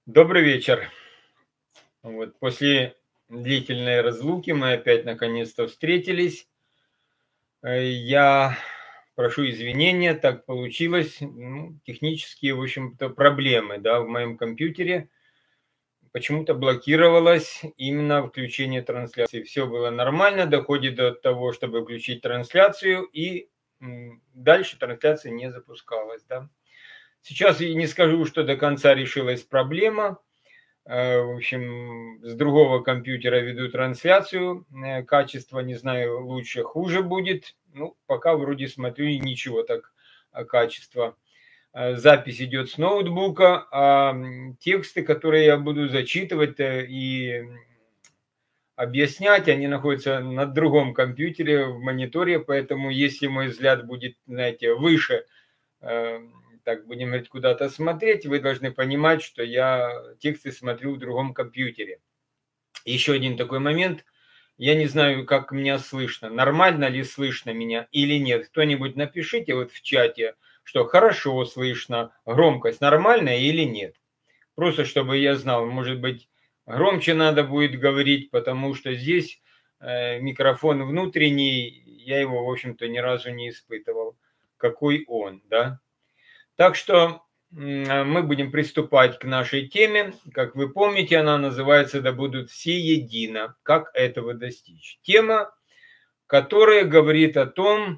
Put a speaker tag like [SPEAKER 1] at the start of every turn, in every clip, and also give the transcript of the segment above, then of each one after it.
[SPEAKER 1] Добрый вечер. Вот после длительной разлуки мы опять наконец-то встретились. Я прошу извинения, так получилось. Технические, в общем-то, проблемы, да, в моем компьютере. Почему-то блокировалось именно включение трансляции. Все было нормально, доходит до того, чтобы включить трансляцию, и дальше трансляция не запускалась, да. Сейчас я не скажу, что до конца решилась проблема. В общем, с другого компьютера веду трансляцию. Качество, не знаю, лучше, хуже будет. Ну, пока вроде смотрю, и ничего так качество. Запись идет с ноутбука, а тексты, которые я буду зачитывать и объяснять, они находятся на другом компьютере, в мониторе, поэтому если мой взгляд будет, знаете, выше, э, так будем говорить, куда-то смотреть, вы должны понимать, что я тексты смотрю в другом компьютере. Еще один такой момент. Я не знаю, как меня слышно. Нормально ли слышно меня или нет. Кто-нибудь напишите вот в чате, что хорошо слышно, громкость нормальная или нет. Просто чтобы я знал, может быть, громче надо будет говорить, потому что здесь микрофон внутренний, я его, в общем-то, ни разу не испытывал. Какой он, да? Так что мы будем приступать к нашей теме. Как вы помните, она называется «Да будут все едино». Как этого достичь? Тема, которая говорит о том,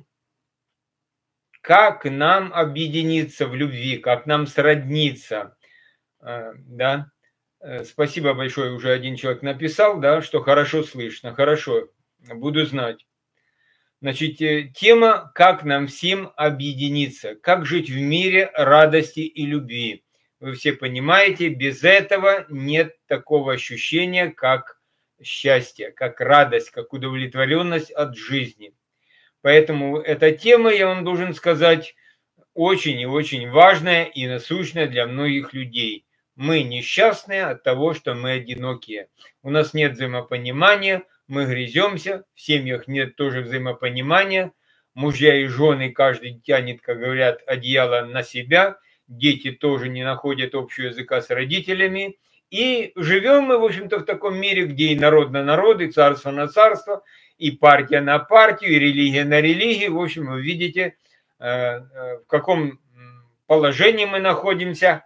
[SPEAKER 1] как нам объединиться в любви, как нам сродниться. Да? Спасибо большое, уже один человек написал, да, что хорошо слышно. Хорошо, буду знать. Значит, тема «Как нам всем объединиться», как жить в мире радости и любви. Вы все понимаете, без этого нет такого ощущения, как счастье, как радость, как удовлетворенность от жизни. Поэтому эта тема, я вам должен сказать, очень и очень важная и насущная для многих людей. Мы несчастные от того, что мы одинокие. У нас нет взаимопонимания, мы грыземся, в семьях нет тоже взаимопонимания. Мужья и жены, каждый тянет, как говорят, одеяло на себя. Дети тоже не находят общего языка с родителями. И живем мы, в общем-то, в таком мире, где и народ на народ, и царство на царство, и партия на партию, и религия на религию. В общем, вы видите, в каком положении мы находимся,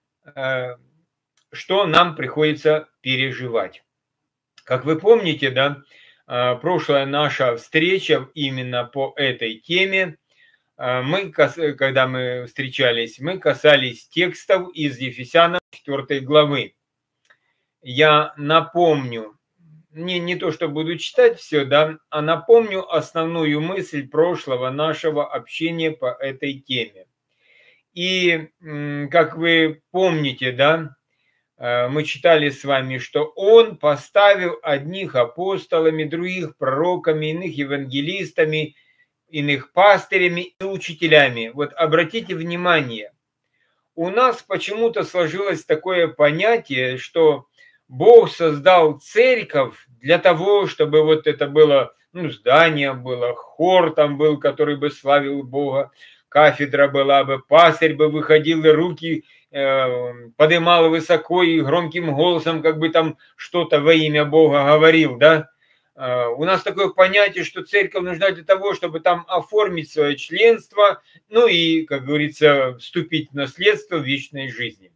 [SPEAKER 1] что нам приходится переживать. Как вы помните, да, прошлая наша встреча именно по этой теме, когда мы встречались, мы касались текстов из Ефесянам 4 главы. Я напомню, не то, что буду читать все, да, а напомню основную мысль прошлого нашего общения по этой теме. И, как вы помните, да, мы читали с вами, что Он поставил одних апостолами, других пророками, иных евангелистами, иных пастырями и учителями. Вот обратите внимание, у нас почему-то сложилось такое понятие, что Бог создал церковь для того, чтобы вот это было, здание было, хор там был, который бы славил Бога, кафедра была бы, пастырь бы выходил и руки поднимал высоко и громким голосом, как бы там что-то во имя Бога говорил, да? У нас такое понятие, что церковь нужна для того, чтобы там оформить свое членство, ну и, как говорится, вступить в наследство вечной жизни.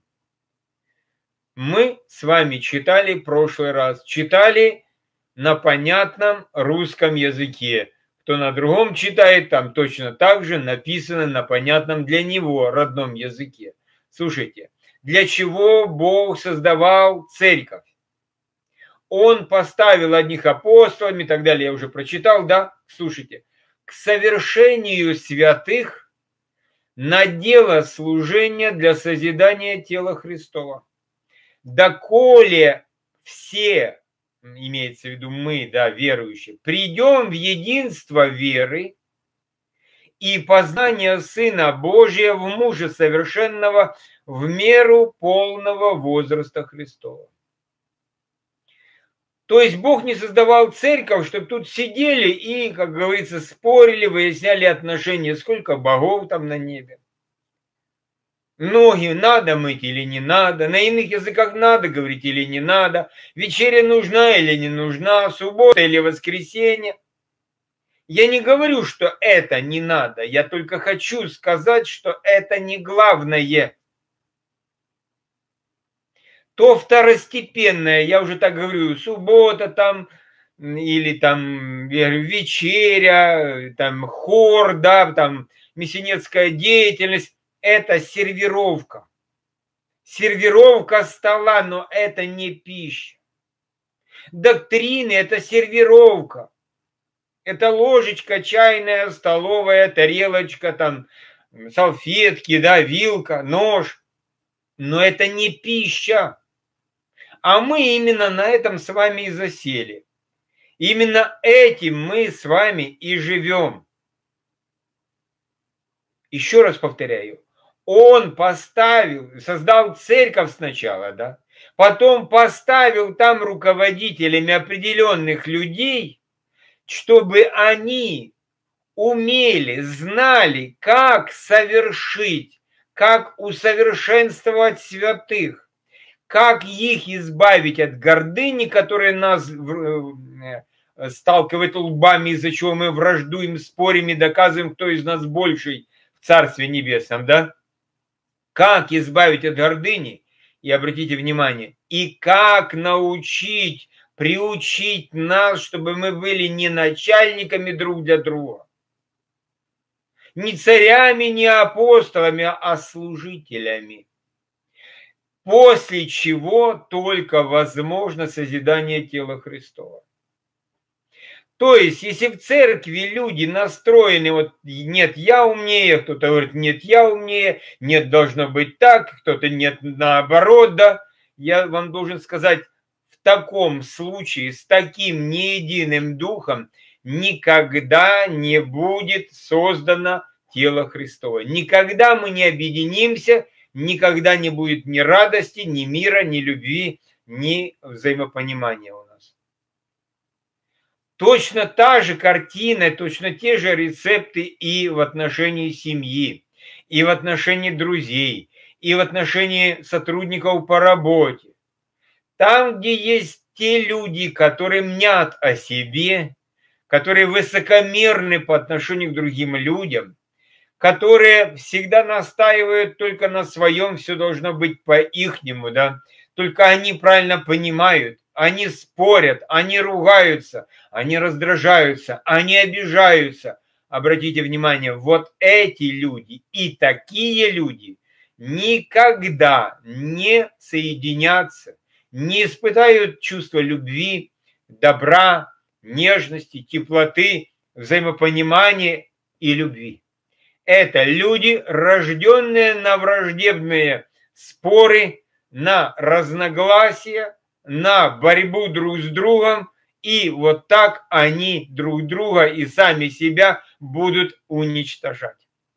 [SPEAKER 1] Мы с вами читали в прошлый раз, читали на понятном русском языке. Кто на другом читает, там точно так же написано на понятном для него родном языке. Слушайте, для чего Бог создавал церковь? Он поставил одних апостолами и так далее, я уже прочитал, да? Слушайте, к совершению святых на дело служения для созидания тела Христова. Доколе все, имеется в виду мы, да, верующие, придем в единство веры и познание Сына Божия в мужа совершенного в меру полного возраста Христова. То есть Бог не создавал церковь, чтобы тут сидели и, как говорится, спорили, выясняли отношения, сколько богов там на небе. Ноги надо мыть или не надо, на иных языках надо говорить или не надо, вечеря нужна или не нужна, суббота или воскресенье. Я не говорю, что это не надо, я только хочу сказать, что это не главное. То второстепенное, я уже так говорю, суббота там, или там вечеря, там хор, да, там миссионерская деятельность, это сервировка. Сервировка стола, но это не пища. Доктрины – это сервировка. Это ложечка чайная, столовая, тарелочка, там, салфетки, да, вилка, нож. Но это не пища. А мы именно на этом с вами и засели. Именно этим мы с вами и живем. Еще раз повторяю. Он поставил, создал церковь сначала, да, потом поставил там руководителями определенных людей, чтобы они умели, знали, как совершить, как усовершенствовать святых, как их избавить от гордыни, которая нас сталкивает лбами, из-за чего мы враждуем, спорим и доказываем, кто из нас больший в Царстве Небесном, да? Как избавить от гордыни, и обратите внимание, и как научить, приучить нас, чтобы мы были не начальниками друг для друга, не царями, не апостолами, а служителями. После чего только возможно созидание тела Христова. То есть, если в церкви люди настроены, вот нет, я умнее, кто-то говорит, нет, я умнее, нет, должно быть так, кто-то нет, наоборот, да, я вам должен сказать, в таком случае, с таким неединым духом никогда не будет создано тело Христово. Никогда мы не объединимся, никогда не будет ни радости, ни мира, ни любви, ни взаимопонимания у нас. Точно та же картина, точно те же рецепты и в отношении семьи, и в отношении друзей, и в отношении сотрудников по работе. Там, где есть те люди, которые мнят о себе, которые высокомерны по отношению к другим людям, которые всегда настаивают только на своем, все должно быть по-ихнему, да, только они правильно понимают, они спорят, они ругаются, они раздражаются, они обижаются. Обратите внимание, вот эти люди и такие люди никогда не соединятся, не испытают чувство любви, добра, нежности, теплоты, взаимопонимания и любви. Это люди, рожденные на враждебные споры, на разногласия, на борьбу друг с другом, и вот так они друг друга и сами себя будут уничтожать.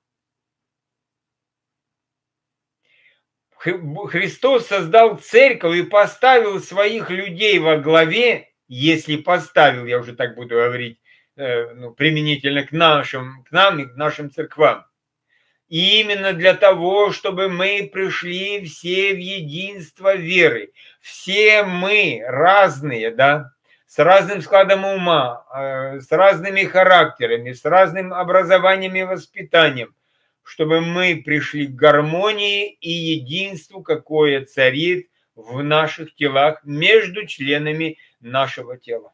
[SPEAKER 1] Христос создал церковь и поставил своих людей во главе, если поставил, я уже так буду говорить, применительно к нам и к нашим церквам. И именно для того, чтобы мы пришли все в единство веры. Все мы разные, да, с разным складом ума, с разными характерами, с разным образованием и воспитанием, чтобы мы пришли к гармонии и единству, какое царит в наших телах между членами нашего тела.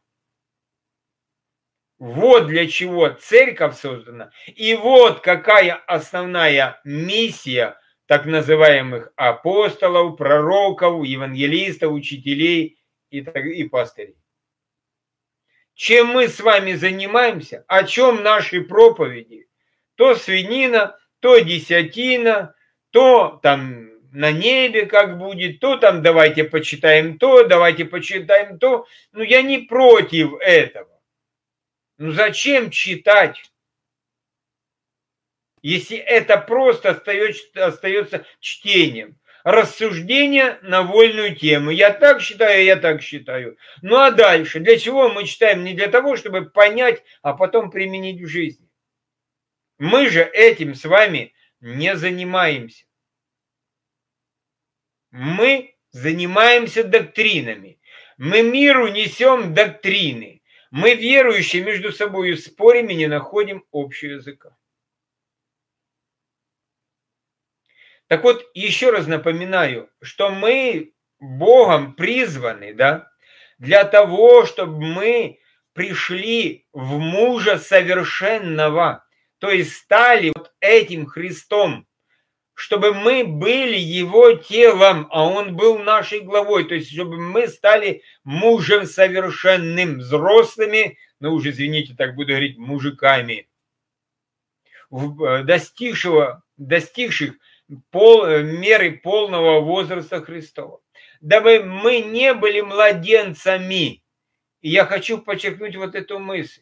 [SPEAKER 1] Вот для чего церковь создана. И вот какая основная миссия так называемых апостолов, пророков, евангелистов, учителей и пастырей. Чем мы с вами занимаемся, о чем наши проповеди? То свинина, то десятина, то там на небе как будет, то там давайте почитаем то, давайте почитаем то. Ну, я не против этого. Ну зачем читать, если это просто остается чтением? Рассуждение на вольную тему. Я так считаю, я так считаю. Ну а дальше? Для чего мы читаем? Не для того, чтобы понять, а потом применить в жизни. Мы же этим с вами не занимаемся. Мы занимаемся доктринами. Мы миру несем доктрины. Мы, верующие, между собой спорим и не находим общего языка. Так вот, еще раз напоминаю, что мы Богом призваны, да, для того, чтобы мы пришли в мужа совершенного, то есть стали вот этим Христом, чтобы мы были его телом, а он был нашей главой, то есть чтобы мы стали мужем совершенным, взрослыми, ну уже, извините, так буду говорить, мужиками, достигших меры полного возраста Христова, дабы мы не были младенцами. И я хочу подчеркнуть вот эту мысль.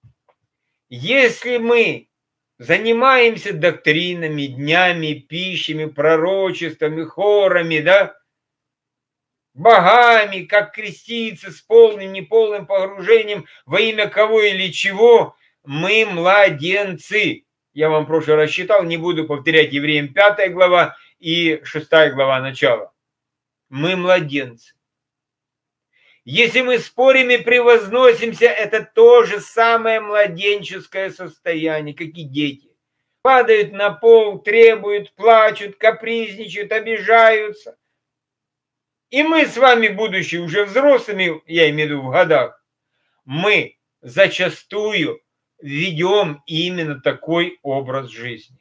[SPEAKER 1] Если мы занимаемся доктринами, днями, пищами, пророчествами, хорами, да, богами, как креститься с полным, неполным погружением во имя кого или чего, мы младенцы. Я вам в прошлый раз читал, не буду повторять, Евреям 5 глава и 6 глава начала. Мы младенцы. Если мы спорим и превозносимся, это то же самое младенческое состояние, как и дети. Падают на пол, требуют, плачут, капризничают, обижаются. И мы с вами, будучи уже взрослыми, я имею в виду в годах, мы зачастую ведем именно такой образ жизни.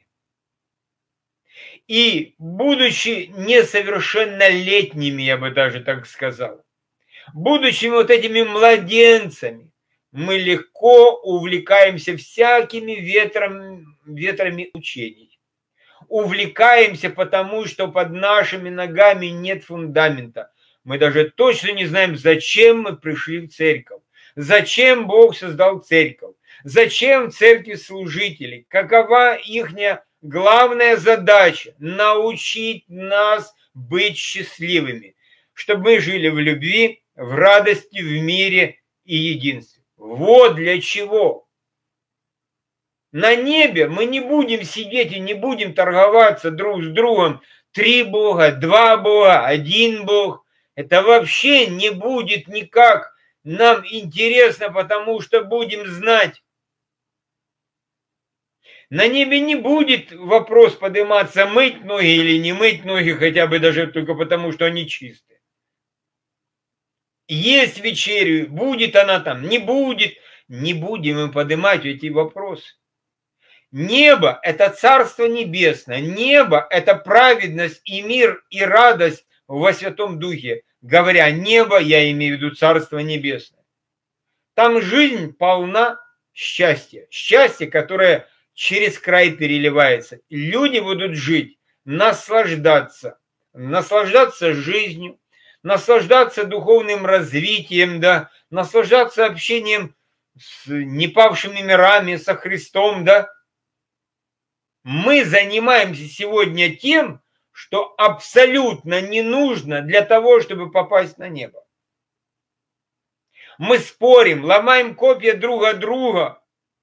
[SPEAKER 1] И будучи несовершеннолетними, я бы даже так сказал, будучи вот этими младенцами, мы легко увлекаемся всякими ветрами учений. Увлекаемся потому, что под нашими ногами нет фундамента. Мы даже точно не знаем, зачем мы пришли в церковь. Зачем Бог создал церковь. Зачем в церкви служители. Какова их главная задача. Научить нас быть счастливыми. Чтобы мы жили в любви, в радости, в мире и единстве. Вот для чего. На небе мы не будем сидеть и не будем торговаться друг с другом. 3 Бога, 2 Бога, 1 Бог. Это вообще не будет никак нам интересно, потому что будем знать. На небе не будет вопрос подниматься, мыть ноги или не мыть ноги, хотя бы даже только потому, что они чистые. Есть вечерю, будет она там, не будет. Не будем мы поднимать эти вопросы. Небо – это Царство Небесное. Небо – это праведность и мир, и радость во Святом Духе. Говоря небо, я имею в виду Царство Небесное. Там жизнь полна счастья. Счастье, которое через край переливается. Люди будут жить, наслаждаться жизнью, наслаждаться духовным развитием, да, наслаждаться общением с непавшими мирами, со Христом, да. Мы занимаемся сегодня тем, что абсолютно не нужно для того, чтобы попасть на небо. Мы спорим, ломаем копья друг от друга,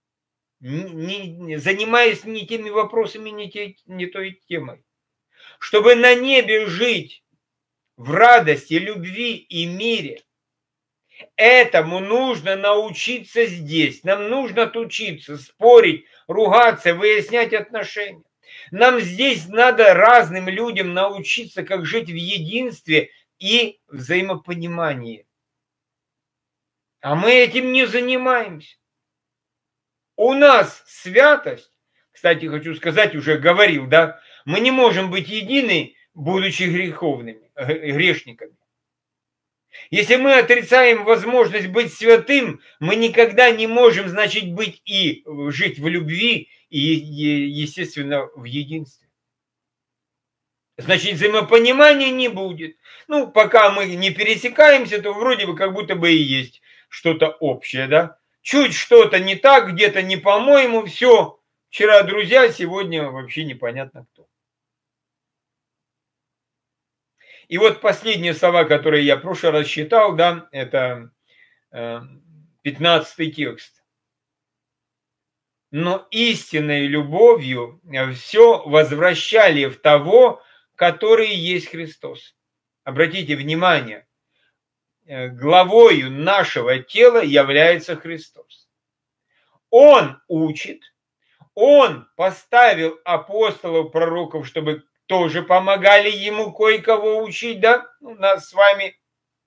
[SPEAKER 1] занимаясь не теми вопросами, не той темой. Чтобы на небе жить в радости, любви и мире, этому нужно научиться здесь. Нам нужно учиться, спорить, ругаться, выяснять отношения. Нам здесь надо разным людям научиться, как жить в единстве и взаимопонимании. А мы этим не занимаемся. У нас святость, кстати, хочу сказать, уже говорил, да, мы не можем быть едины, будучи грешниками. Если мы отрицаем возможность быть святым, мы никогда не можем, значит, быть и жить в любви и, естественно, в единстве. Значит, взаимопонимания не будет. Ну, пока мы не пересекаемся, то вроде бы как будто бы и есть что-то общее, да? Чуть что-то не так, где-то не по-моему, все. Вчера друзья, сегодня вообще непонятно кто. И вот последние слова, которые я в прошлый раз читал, да, это 15 текст. Но истинной любовью все возвращали в того, который есть Христос. обратите внимание, главою нашего тела является Христос. Он учит, Он поставил апостолов, пророков, чтобы тоже помогали ему кое-кого учить, да, нас с вами,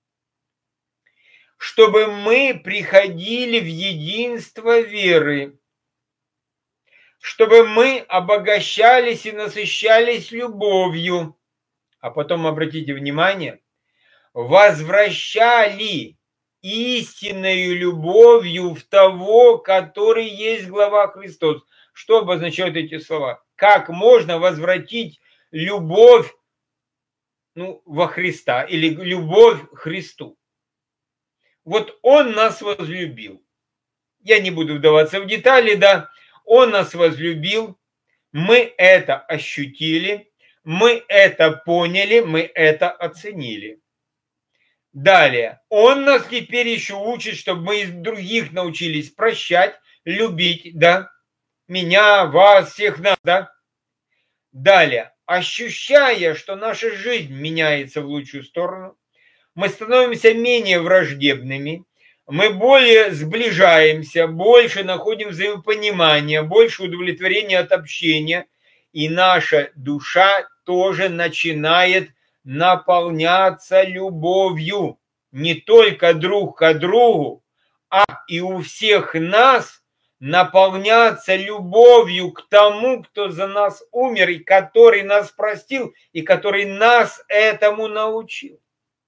[SPEAKER 1] чтобы мы приходили в единство веры, чтобы мы обогащались и насыщались любовью, а потом, обратите внимание, возвращали истинною любовью в того, который есть глава Христос. Что обозначают эти слова? Как можно возвратить любовь во Христа или любовь к Христу? Вот Он нас возлюбил. Я не буду вдаваться в детали, да. Он нас возлюбил, мы это ощутили, мы это поняли, мы это оценили. Далее, Он нас теперь еще учит, чтобы мы из других научились прощать, любить, да, меня, вас, всех нас, да. Далее, ощущая, что наша жизнь меняется в лучшую сторону, мы становимся менее враждебными, мы более сближаемся, больше находим взаимопонимание, больше удовлетворения от общения, и наша душа тоже начинает наполняться любовью не только друг к другу, а и у всех нас наполняться любовью к тому, кто за нас умер, и который нас простил, и который нас этому научил.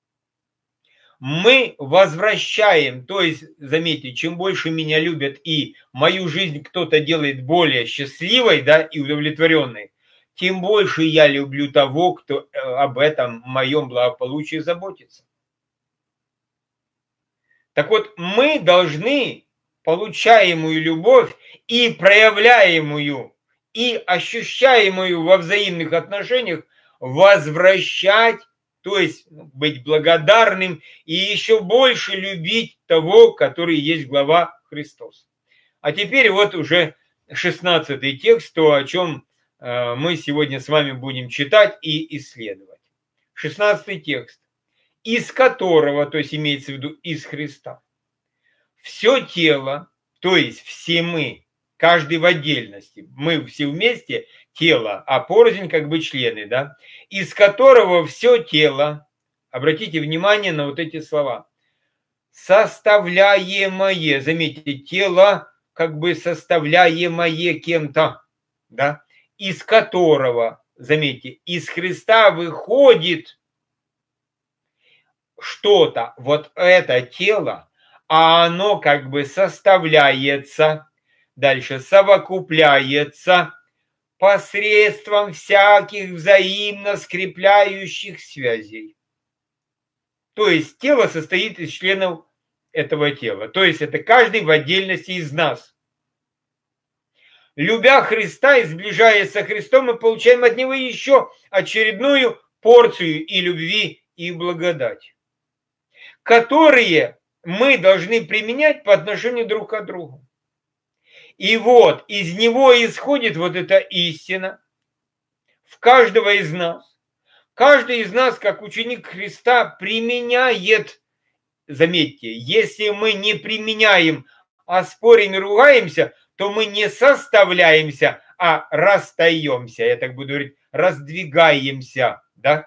[SPEAKER 1] Мы возвращаем, то есть, заметьте, чем больше меня любят и мою жизнь кто-то делает более счастливой, да, и удовлетворенной, тем больше я люблю того, кто об этом моем благополучии заботится. Так вот, мы должны получаемую любовь и проявляемую, и ощущаемую во взаимных отношениях возвращать, то есть быть благодарным и еще больше любить того, который есть глава Христос. А теперь вот уже 16-й текст, то, о чем мы сегодня с вами будем читать и исследовать. 16-й текст. Из которого, то есть имеется в виду из Христа, все тело, то есть все мы, каждый в отдельности, мы все вместе тело, а порознь как бы члены, да, из которого все тело, обратите внимание на вот эти слова, составляемое, заметьте, тело как бы составляемое кем-то, да, из которого, заметьте, из Христа выходит что-то, вот это тело, а оно как бы составляется, дальше совокупляется посредством всяких взаимно скрепляющих связей. То есть тело состоит из членов этого тела. То есть это каждый в отдельности из нас. Любя Христа и сближаясь со Христом, мы получаем от Него еще очередную порцию и любви, и благодати, которые мы должны применять по отношению друг к другу. И вот из него исходит вот эта истина в каждого из нас. Каждый из нас, как ученик Христа, применяет, заметьте, если мы не применяем, а спорим и ругаемся, то мы не составляемся, а расстаемся. Я так буду говорить, раздвигаемся, да?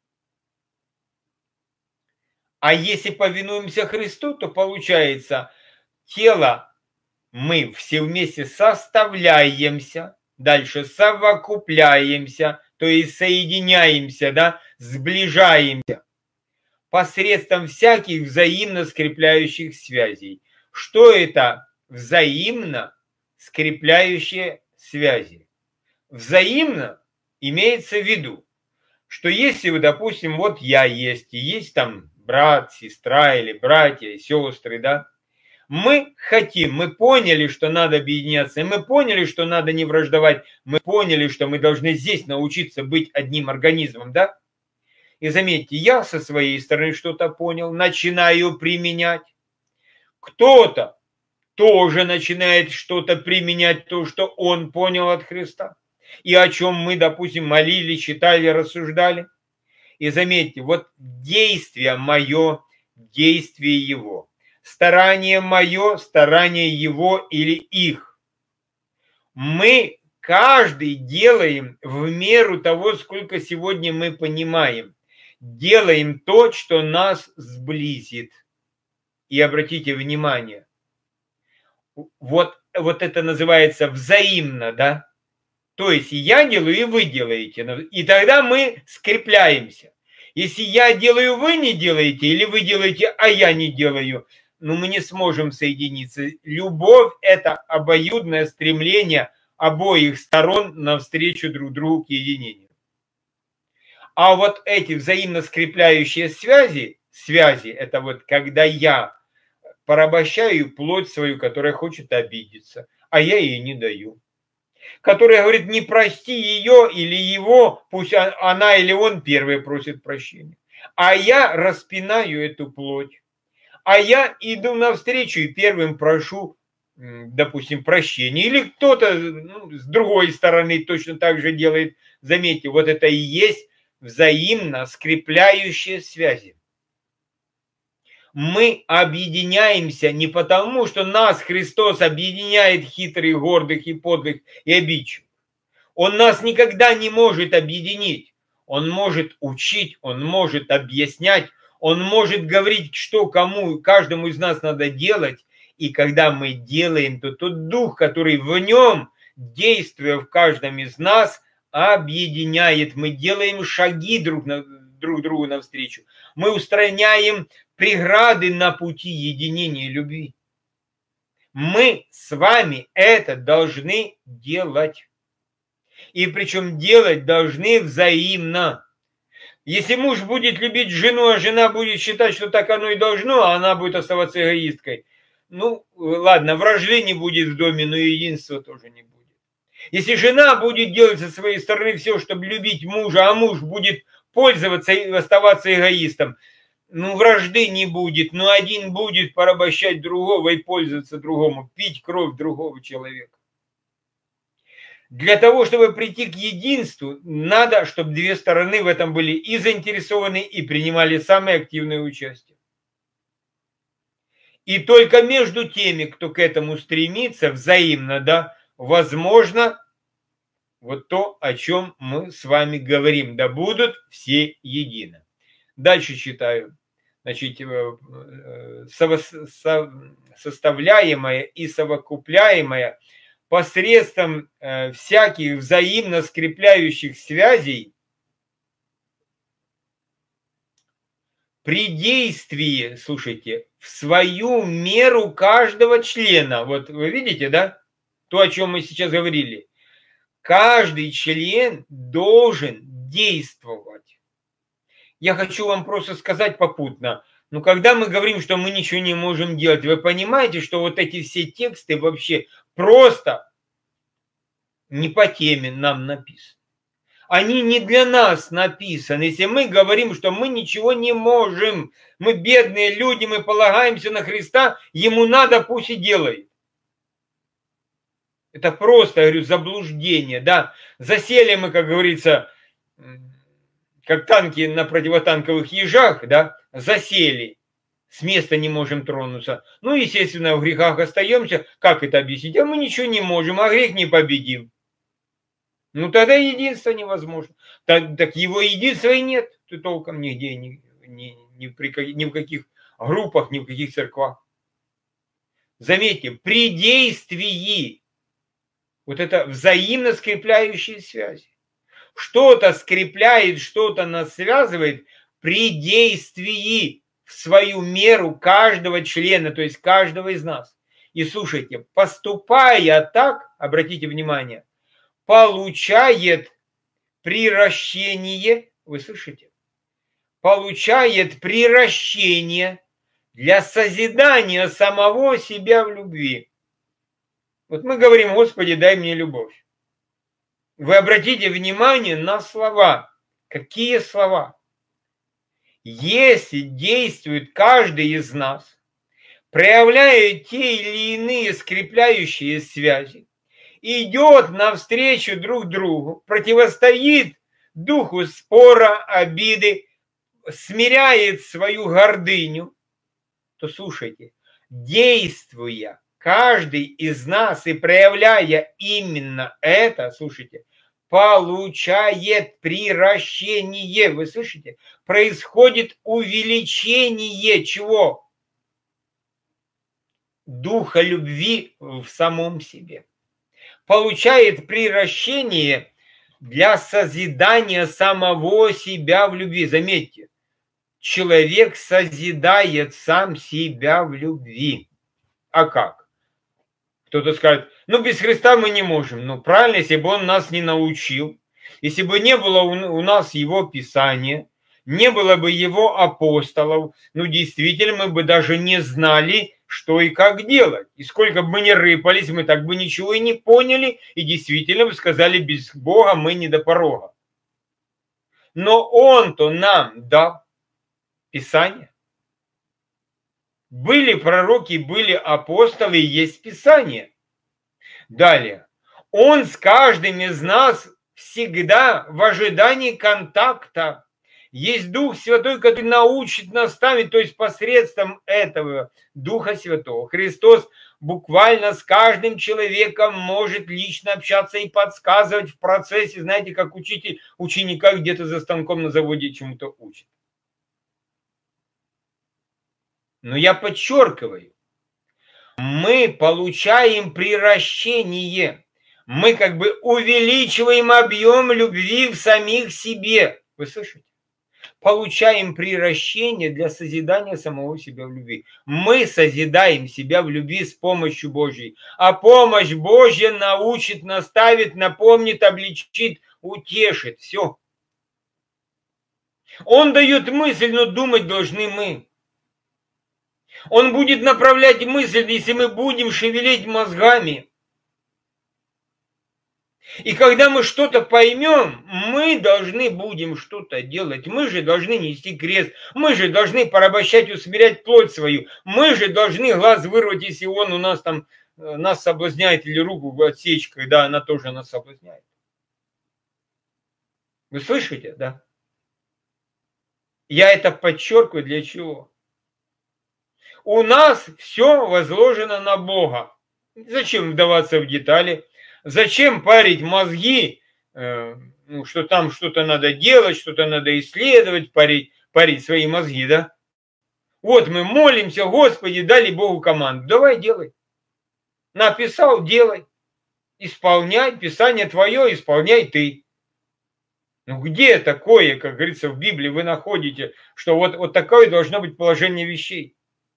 [SPEAKER 1] А если повинуемся Христу, то получается, тело мы все вместе составляемся, дальше совокупляемся, то есть соединяемся, да, сближаемся посредством всяких взаимно скрепляющих связей. Что это взаимно скрепляющие связи? Взаимно имеется в виду, что если вы, допустим, вот я есть, и есть там брат, сестра или братья, сестры, да, мы хотим, мы поняли, что надо объединяться, и мы поняли, что надо не враждовать, мы поняли, что мы должны здесь научиться быть одним организмом, да? И заметьте, я со своей стороны что-то понял, начинаю применять. Кто-то тоже начинает что-то применять, то, что он понял от Христа. И о чем мы, допустим, молились, читали, рассуждали. И заметьте, вот действие мое, действие его. Старание мое, старание его или их. Мы каждый делаем в меру того, сколько сегодня мы понимаем. Делаем то, что нас сблизит. И обратите внимание, вот это называется взаимно, да? То есть я делаю, и вы делаете. И тогда мы скрепляемся. Если я делаю, вы не делаете, или вы делаете, а я не делаю, ну мы не сможем соединиться. Любовь – это обоюдное стремление обоих сторон навстречу друг другу к единению. А вот эти взаимно скрепляющие связи, это вот когда я порабощаю плоть свою, которая хочет обидеться, а я ей не даю. Которая говорит, не прости ее или его, пусть она или он первый просит прощения. А я распинаю эту плоть. А я иду навстречу и первым прошу, допустим, прощения. Или кто-то с другой стороны точно так же делает. Заметьте, вот это и есть взаимно скрепляющие связи. Мы объединяемся не потому, что нас Христос объединяет хитрых, гордых и подлых и обидчивых. Он нас никогда не может объединить. Он может учить, он может объяснять, он может говорить, что кому, каждому из нас надо делать. И когда мы делаем, то тот дух, который в нем, действуя в каждом из нас, объединяет. Мы делаем шаги друг другу навстречу. Мы устраняем преграды на пути единения и любви. Мы с вами это должны делать. И причем делать должны взаимно. Если муж будет любить жену, а жена будет считать, что так оно и должно, а она будет оставаться эгоисткой, ну, ладно, вражды не будет в доме, но и единства тоже не будет. Если жена будет делать со своей стороны все, чтобы любить мужа, а муж будет пользоваться и оставаться эгоистом, ну, вражды не будет, но один будет порабощать другого и пользоваться другому, пить кровь другого человека. Для того, чтобы прийти к единству, надо, чтобы две стороны в этом были и заинтересованы, и принимали самое активное участие. И только между теми, кто к этому стремится взаимно, да, возможно, вот то, о чем мы с вами говорим, да будут все едины. Дальше читаю. Значит, составляемое и совокупляемое посредством всяких взаимно скрепляющих связей при действии, слушайте, в свою меру каждого члена. Вот вы видите, да? То, о чем мы сейчас говорили. Каждый член должен действовать. Я хочу вам просто сказать попутно. Но когда мы говорим, что мы ничего не можем делать, вы понимаете, что вот эти все тексты вообще просто не по теме нам написаны. Они не для нас написаны. Если мы говорим, что мы ничего не можем, мы бедные люди, мы полагаемся на Христа, ему надо, пусть и делает. Это просто, я говорю, заблуждение, да. Засели мы, как говорится, как танки на противотанковых ежах, да, засели. С места не можем тронуться. Ну, естественно, в грехах остаемся. Как это объяснить? А мы ничего не можем, а грех не победим. Ну, тогда единство невозможно. Так его единства и нет. Ты толком нигде, ни в каких группах, ни в каких церквах. Заметьте, при действии вот это взаимно скрепляющие связи. Что-то скрепляет, что-то нас связывает при действии в свою меру каждого члена, то есть каждого из нас. И слушайте, поступая так, обратите внимание, получает приращение, вы слышите? Получает приращение для созидания самого себя в любви. Вот мы говорим, Господи, дай мне любовь. Вы обратите внимание на слова. Какие слова? Если действует каждый из нас, проявляя те или иные скрепляющие связи, идет навстречу друг другу, противостоит духу спора, обиды, смиряет свою гордыню, то слушайте, действуя каждый из нас и проявляя именно это, слушайте, получает приращение. Вы слышите? Происходит увеличение чего? Духа любви в самом себе. Получает приращение для созидания самого себя в любви. Заметьте, человек созидает сам себя в любви. А как? Кто-то скажет, ну без Христа мы не можем. Ну правильно, если бы он нас не научил, если бы не было у нас его Писания, не было бы его апостолов, ну действительно мы бы даже не знали, что и как делать. И сколько бы мы ни рыпались, мы так бы ничего и не поняли, и действительно бы сказали, без Бога мы не до порога. Но он-то нам дал Писание. Были пророки, были апостолы, есть Писание. Далее. Он с каждым из нас всегда в ожидании контакта. Есть Дух Святой, который научит, наставит, то есть посредством этого Духа Святого. Христос буквально с каждым человеком может лично общаться и подсказывать в процессе, знаете, как учитель ученика где-то за станком на заводе чему-то учит. Но я подчеркиваю, мы получаем приращение. Мы как бы увеличиваем объем любви в самих себе. Вы слышите? Получаем приращение для созидания самого себя в любви. Мы созидаем себя в любви с помощью Божьей. А помощь Божья научит, наставит, напомнит, обличит, утешит. Все. Он дает мысль, но думать должны мы. Он будет направлять мысль, если мы будем шевелить мозгами. И когда мы что-то поймем, мы должны будем что-то делать. Мы же должны нести крест. Мы же должны порабощать, усмирять плоть свою. Мы же должны глаз вырвать, если он у нас там нас соблазняет, или руку отсечь, когда она тоже нас соблазняет. Вы слышите, да? Я это подчеркиваю для чего? У нас все возложено на Бога. Зачем вдаваться в детали? Зачем парить мозги, что там что-то надо делать, что-то надо исследовать, парить свои мозги, да? Вот мы молимся, Господи, дали Богу команду. Давай делай. Написал, делай. Исполняй, Писание твое, исполняй ты. Ну где такое, как говорится в Библии, вы находите, что вот такое должно быть положение вещей?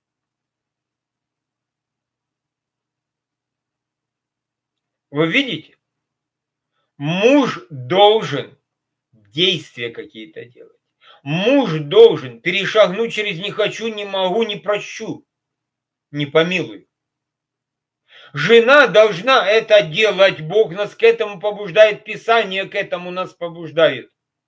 [SPEAKER 1] Вы видите? Муж должен действия какие-то делать. Муж должен перешагнуть через «не хочу», «не могу», «не прощу», «не помилую». Жена должна это делать. Бог нас к этому побуждает, Писание к этому нас побуждает.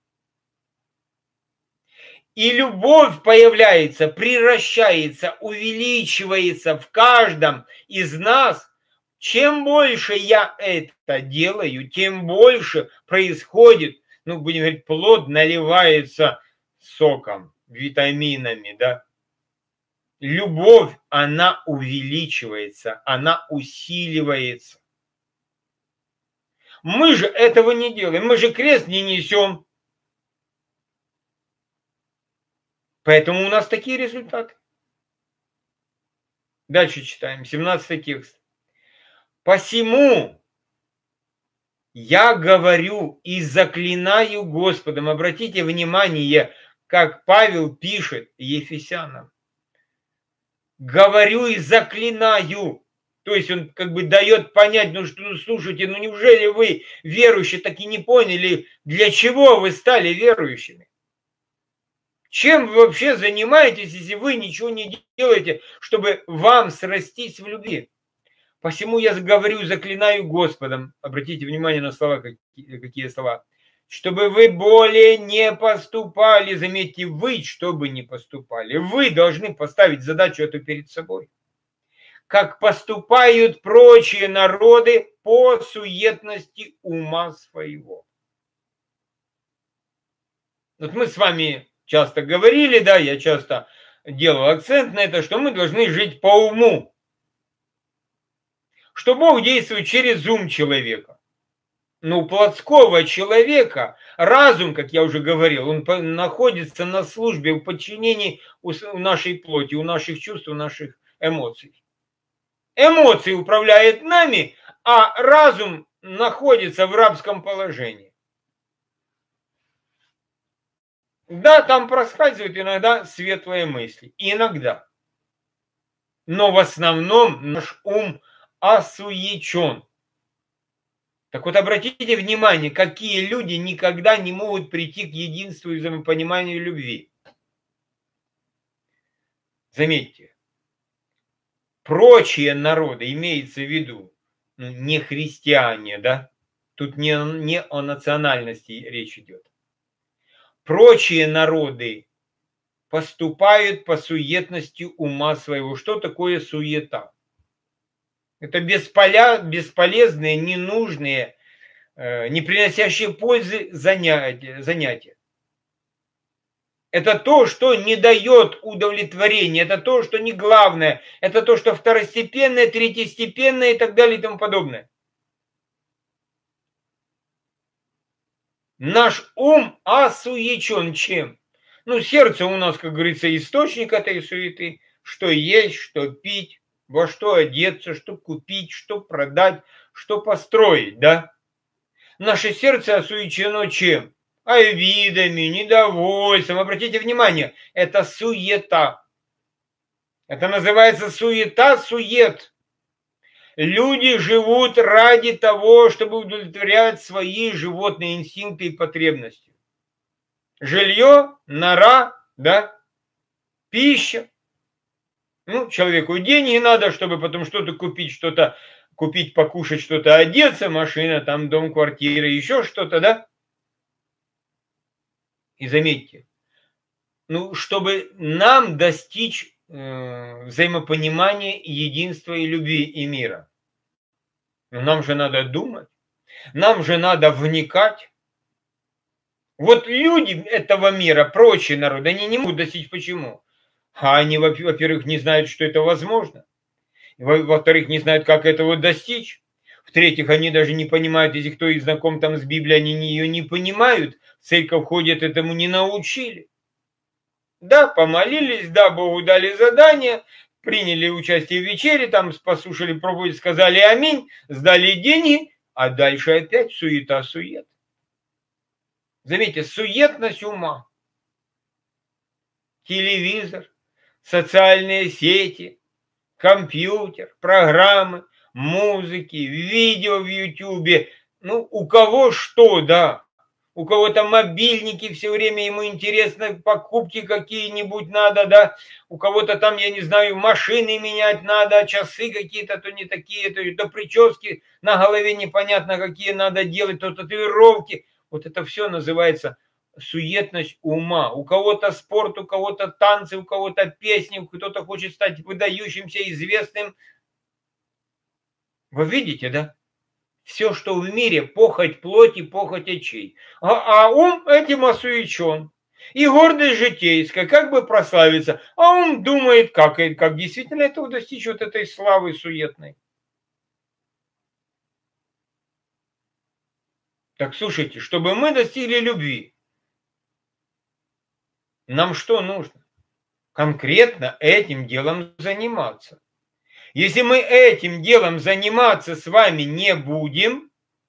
[SPEAKER 1] И любовь появляется, приращается, увеличивается в каждом из нас. Чем больше я это делаю, тем больше происходит, ну, будем говорить, плод наливается соком, витаминами, да. Любовь, она увеличивается, она усиливается. Мы же этого не делаем, мы же крест не несем. Поэтому у нас такие результаты. Дальше читаем, 17 текст. «Посему я говорю и заклинаю Господом». Обратите внимание, как Павел пишет Ефесянам. «Говорю и заклинаю». То есть он как бы дает понять, слушайте, неужели вы, верующие, так и не поняли, для чего вы стали верующими? Чем вы вообще занимаетесь, если вы ничего не делаете, чтобы вам срастись в любви? Посему я говорю, заклинаю Господом. Обратите внимание на слова, какие слова. Чтобы вы более не поступали. Заметьте, вы, чтобы не поступали. Вы должны поставить задачу эту перед собой. Как поступают прочие народы по суетности ума своего. Вот мы с вами часто говорили, да, я часто делал акцент на это, что мы должны жить по уму. Что Бог действует через ум человека. Но у плотского человека разум, как я уже говорил, он находится на службе, в подчинении у нашей плоти, у наших чувств, у наших эмоций. Эмоции управляют нами, а разум находится в рабском положении. Да, там проскальзывают иногда светлые мысли. Иногда. Но в основном наш ум осуечен. Так вот, обратите внимание, какие люди никогда не могут прийти к единству и взаимопониманию любви. Заметьте, прочие народы, имеется в виду, не христиане, да? Тут не о национальности речь идет. Прочие народы поступают по суетности ума своего. Что такое суета? Это бесполезные, ненужные, не приносящие пользы занятия. Это то, что не дает удовлетворения, это то, что не главное, это то, что второстепенное, третьестепенное и так далее и тому подобное. Наш ум осуечен чем? Ну, сердце у нас, как говорится, источник этой суеты. Что есть, что пить, во что одеться, что купить, что продать, что построить, да? Наше сердце осуечено чем? Обидами, недовольством. Обратите внимание, это суета. Это называется суета-сует. Люди живут ради того, чтобы удовлетворять свои животные инстинкты и потребности. Жилье, нора, да, пища. Ну, человеку деньги надо, чтобы потом что-то купить, покушать, что-то одеться, машина, там, дом, квартира, еще что-то, да? И заметьте, ну, чтобы нам достичь взаимопонимания, единства и любви и мира, ну, нам же надо думать, нам же надо вникать. Вот люди этого мира, прочие народы, они не могут достичь. Почему? А они, во-первых, не знают, что это возможно. Во-вторых, не знают, как этого достичь. В-третьих, они даже не понимают, если кто и знаком там с Библией, они ее не понимают. В церковь ходят, этому не научили. Да, помолились, да, Богу дали задание, приняли участие в вечере, там послушали проповедь, сказали аминь, сдали деньги, а дальше опять суета-сует. Заметьте, суетность ума. Телевизор, социальные сети, компьютер, программы, музыки, видео в Ютубе. Ну, у кого что, да. У кого-то мобильники, все время ему интересно, покупки какие-нибудь надо, да. У кого-то там, я не знаю, машины менять надо, часы какие-то, то не такие, то прически на голове непонятно какие надо делать, то татуировки. Вот это все называется суетность ума. У кого-то спорт, у кого-то танцы, у кого-то песни, кто-то хочет стать выдающимся, известным. Вы видите, да? Все, что в мире, похоть плоти, похоть очей. А ум этим осуечен. И гордость житейская, как бы прославиться. А ум думает, как действительно этого достичь, вот этой славы суетной. Так слушайте, чтобы мы достигли любви, нам что нужно? Конкретно этим делом заниматься. Если мы этим делом заниматься с вами не будем,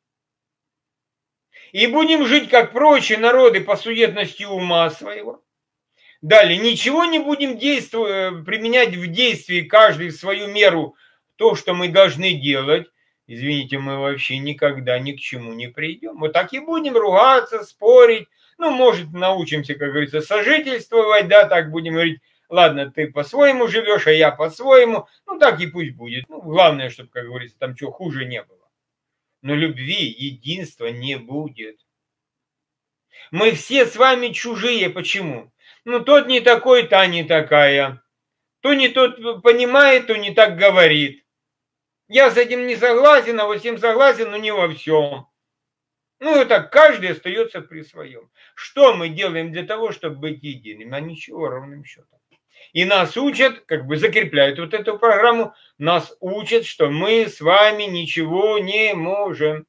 [SPEAKER 1] и будем жить, как прочие народы, по суетности ума своего, далее ничего не будем применять в действии, каждый в свою меру, то, что мы должны делать, извините, мы вообще никогда ни к чему не придем. Вот так и будем ругаться, спорить, ну, может, научимся, как говорится, сожительствовать, да, так будем говорить, ладно, ты по-своему живешь, а я по-своему, ну, так и пусть будет. Ну, главное, чтобы, как говорится, там чего хуже не было. Но любви, единства не будет. Мы все с вами чужие. Почему? Ну, тот не такой, та не такая. То не тот понимает, то не так говорит. Я с этим не согласен, а вот с тем согласен, но не во всем. Ну, это каждый остается при своем. Что мы делаем для того, чтобы быть единым? А ничего, ровным счетом. И нас учат, как бы закрепляют вот эту программу, нас учат, что мы с вами ничего не можем.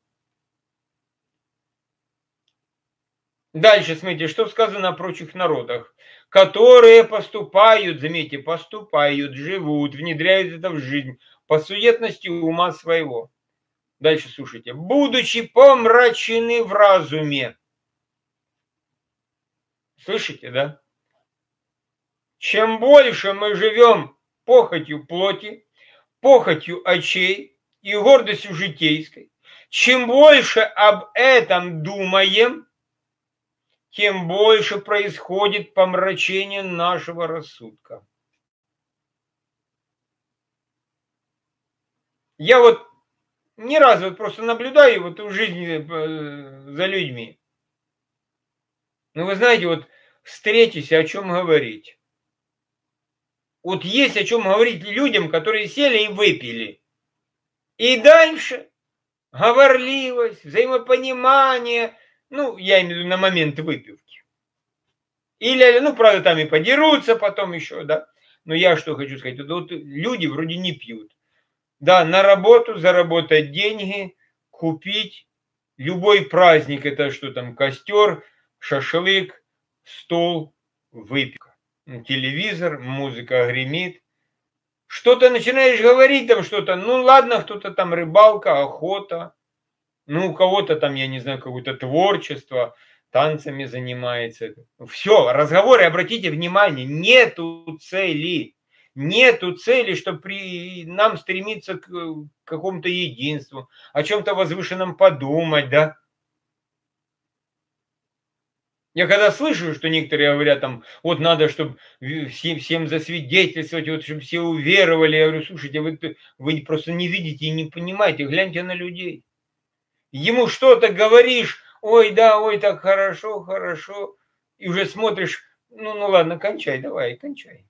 [SPEAKER 1] Дальше, смотрите, что сказано о прочих народах, которые поступают, заметьте, поступают, живут, внедряют это в жизнь по суетности ума своего. Дальше слушайте. Будучи помрачены в разуме. Слышите, да? Чем больше мы живем похотью плоти, похотью очей и гордостью житейской, чем больше об этом думаем, тем больше происходит помрачение нашего рассудка. Я вот не раз вот просто наблюдаю вот в жизни за людьми. Ну, вы знаете, вот встретитесь, о чем говорить. Вот есть о чем говорить людям, которые сели и выпили. И дальше говорливость, взаимопонимание, ну, я имею в виду на момент выпивки. Или, ну, правда, там и подерутся потом еще, да. Но я что хочу сказать, вот люди вроде не пьют. Да, на работу, заработать деньги, купить любой праздник, это что там, костер, шашлык, стол, выпивка. Телевизор, музыка гремит. Что-то начинаешь говорить там что-то, ну ладно, кто-то там рыбалка, охота, ну у кого-то там, я не знаю, какое-то творчество, танцами занимается. Все, разговоры, обратите внимание, нету цели. Нету цели, чтобы при нам стремиться к какому-то единству, о чем-то возвышенном подумать, да. Я когда слышу, что некоторые говорят там, вот надо, чтобы всем засвидетельствовать, вот чтобы все уверовали, я говорю, слушайте, вы просто не видите и не понимаете, гляньте на людей. Ему что-то говоришь, ой, да, ой, так хорошо, хорошо, и уже смотришь, ну ладно, кончай, давай, кончай.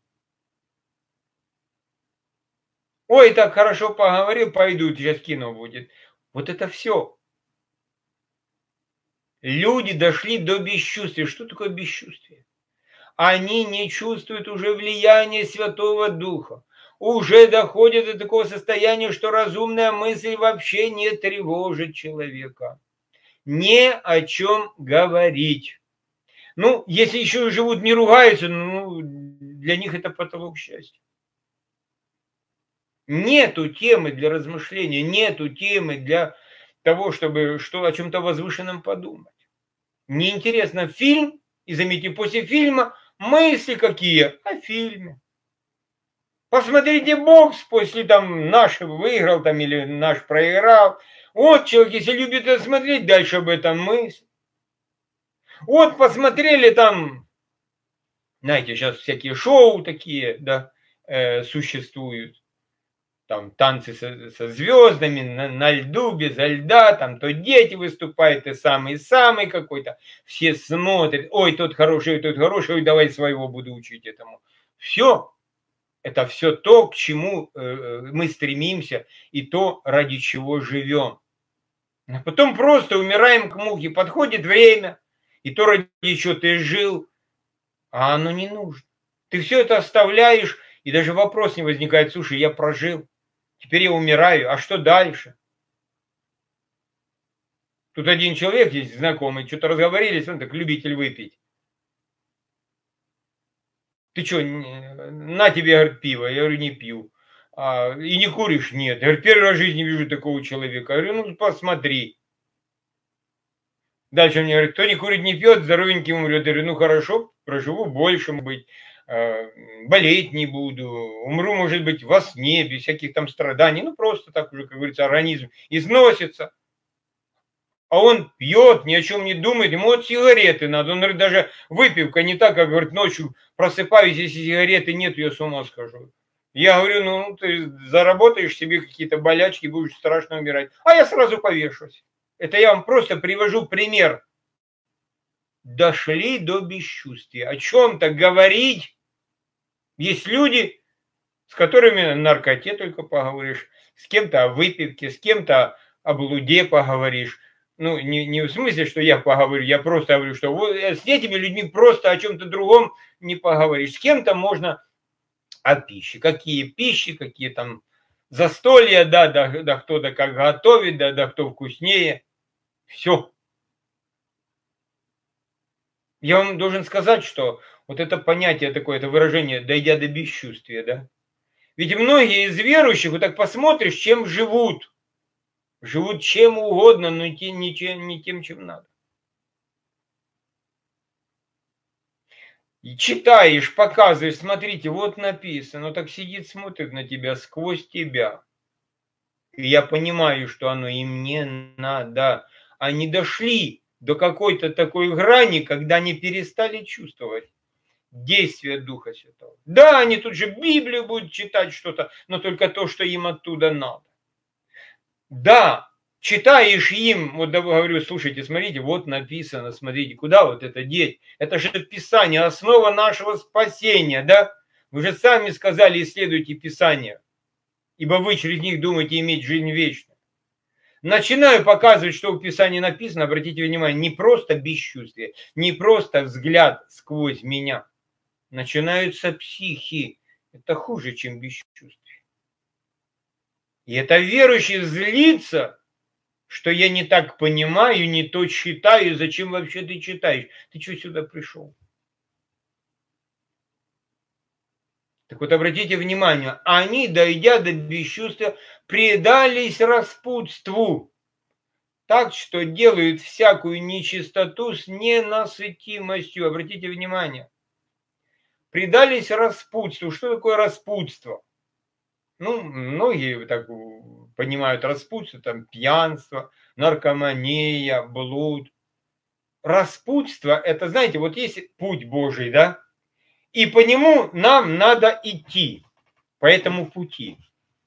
[SPEAKER 1] Ой, так хорошо поговорил, пойду, сейчас кино будет. Вот это все. Люди дошли до бесчувствия. Что такое бесчувствие? Они не чувствуют уже влияния Святого Духа. Уже доходят до такого состояния, что разумная мысль вообще не тревожит человека. Не о чем говорить. Ну, если еще и живут, не ругаются, ну, для них это потолок счастья. Нету темы для размышления, нету темы для того, чтобы о чем-то возвышенном подумать. Неинтересно фильм, и заметьте, после фильма мысли какие о фильме. Посмотрите бокс, после там наш выиграл там или наш проиграл. Вот человек, если любит это смотреть, дальше об этом мысль. Вот посмотрели там, знаете, сейчас всякие шоу такие, да, существуют. Там танцы со звездами, на льду, безо льда, там то дети выступают, и самый-самый какой-то. Все смотрят, ой, тот хороший, ой, давай своего буду учить этому. Все, это все то, к чему мы стремимся, и то, ради чего живем. А потом просто умираем к мухе, подходит время, и то, ради чего ты жил, а оно не нужно. Ты все это оставляешь, и даже вопрос не возникает, слушай, я прожил, теперь я умираю, а что дальше? Тут один человек есть знакомый, что-то разговорились, он так любитель выпить. Ты что, на тебе, говорит, пиво. Я говорю, не пью. И не куришь? Нет. Я говорю, первый раз в жизни вижу такого человека. Я говорю, ну посмотри. Дальше он мне говорит, кто не курит, не пьет, здоровенький умрет. Я говорю, ну хорошо, проживу больше, быть, болеть не буду, умру, может быть, во сне, без всяких там страданий. Ну просто так уже, как говорится, организм износится. А он пьет, ни о чем не думает, ему вот сигареты надо. Он говорит, даже выпивка не так, как, говорит, ночью просыпаюсь, если сигареты нет, я с ума схожу. Я говорю, ну, ты заработаешь себе какие-то болячки, будешь страшно умирать. А я сразу повешусь. Это я вам просто привожу пример. Дошли до бесчувствия. О чем-то говорить. Есть люди, с которыми о наркоте только поговоришь, с кем-то о выпивке, с кем-то о блуде поговоришь. Ну, не в смысле, что я поговорю, я просто говорю, что вот с этими людьми просто о чем-то другом не поговоришь. С кем-то можно о пище. Какие пищи, какие там застолья, да кто-то как готовит, да кто вкуснее. Все. Я вам должен сказать, что вот это понятие такое, это выражение «дойдя до бесчувствия», да? Ведь многие из верующих, вот так посмотришь, чем живут. Живут чем угодно, но не тем, чем надо. И читаешь, показываешь, смотрите, вот написано, так сидит, смотрит на тебя сквозь тебя. И я понимаю, что оно им не надо. Они дошли до какой-то такой грани, когда они перестали чувствовать действие Духа Святого. Да, они тут же Библию будут читать что-то, но только то, что им оттуда надо. Да, читаешь им, вот говорю, слушайте, смотрите, вот написано, смотрите, куда вот это деть? Это же Писание, основа нашего спасения, да? Вы же сами сказали, исследуйте Писание, ибо вы через них думаете иметь жизнь вечную. Начинаю показывать, что в Писании написано, обратите внимание, не просто бесчувствие, не просто взгляд сквозь меня. Начинаются психи. Это хуже, чем бесчувствие. И это верующий злится, что я не так понимаю, не то читаю, зачем вообще ты читаешь? Ты что сюда пришел? Так вот, обратите внимание, они, дойдя до бесчувствия, предались распутству, так что делают всякую нечистоту с ненасытимостью. Обратите внимание, предались распутству. Что такое распутство? Ну, многие так понимают распутство, там пьянство, наркомания, блуд. Распутство, это, знаете, вот есть путь Божий, да, и по нему нам надо идти, по этому пути.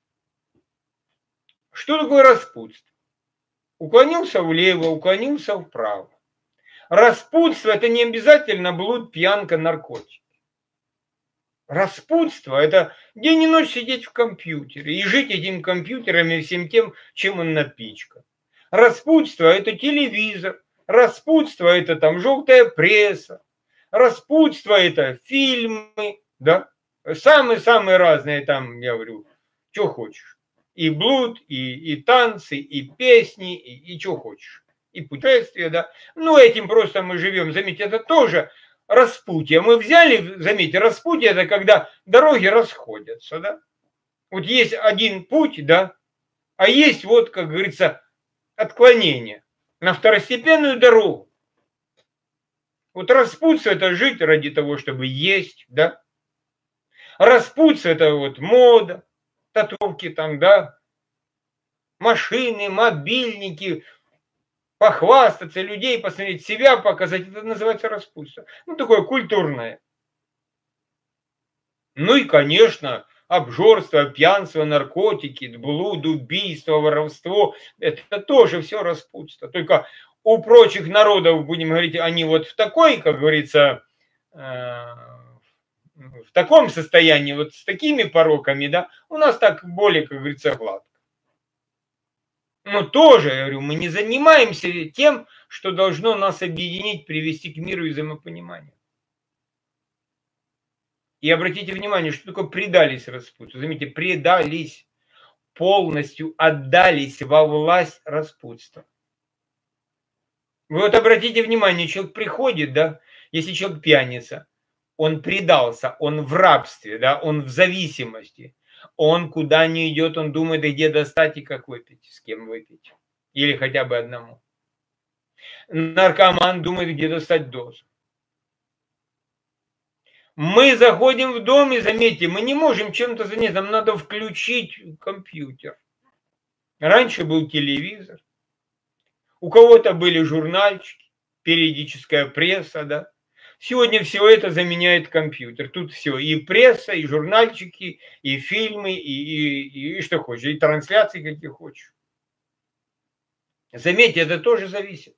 [SPEAKER 1] Что такое распутство? Уклонился влево, уклонился вправо. Распутство – это не обязательно блуд, пьянка, наркотики. Распутство – это день и ночь сидеть в компьютере и жить этим компьютером и всем тем, чем он напичкан. Распутство – это телевизор. Распутство – это там желтая пресса. Распутство – это фильмы, да. Самые-самые разные там, я говорю, что хочешь. И блуд, и танцы, и песни, и что хочешь. И путешествия, да. Ну, этим просто мы живем. Заметьте, это тоже распутье. Мы взяли, заметьте, распутье – это когда дороги расходятся, да. Вот есть один путь, да, а есть вот, как говорится, отклонение на второстепенную дорогу. Вот распутство – это жить ради того, чтобы есть, да. Распутство – это вот мода, татуировки там, да, машины, мобильники, похвастаться, людей посмотреть, себя показать. Это называется распутство. Ну, такое культурное. Ну и, конечно, обжорство, пьянство, наркотики, блуд, убийство, воровство – это тоже все распутство. Только у прочих народов, будем говорить, они вот в такой, как говорится, в таком состоянии, вот с такими пороками, да, у нас так более, как говорится, гладко. Но тоже, я говорю, мы не занимаемся тем, что должно нас объединить, привести к миру и взаимопониманию. И обратите внимание, что такое предались распутству. Заметьте, предались, полностью отдались во власть распутства. Вы вот обратите внимание, человек приходит, да, если человек пьяница, он предался, он в рабстве, да, он в зависимости. Он куда не идет, он думает, где достать и как выпить, с кем выпить. Или хотя бы одному. Наркоман думает, где достать дозу. Мы заходим в дом и, заметьте, мы не можем чем-то заняться, нам надо включить компьютер. Раньше был телевизор, у кого-то были журнальчики, периодическая пресса, да. Сегодня все это заменяет компьютер. Тут все, и пресса, и журнальчики, и фильмы, и что хочешь, и трансляции какие хочешь. Заметьте, это тоже зависимость.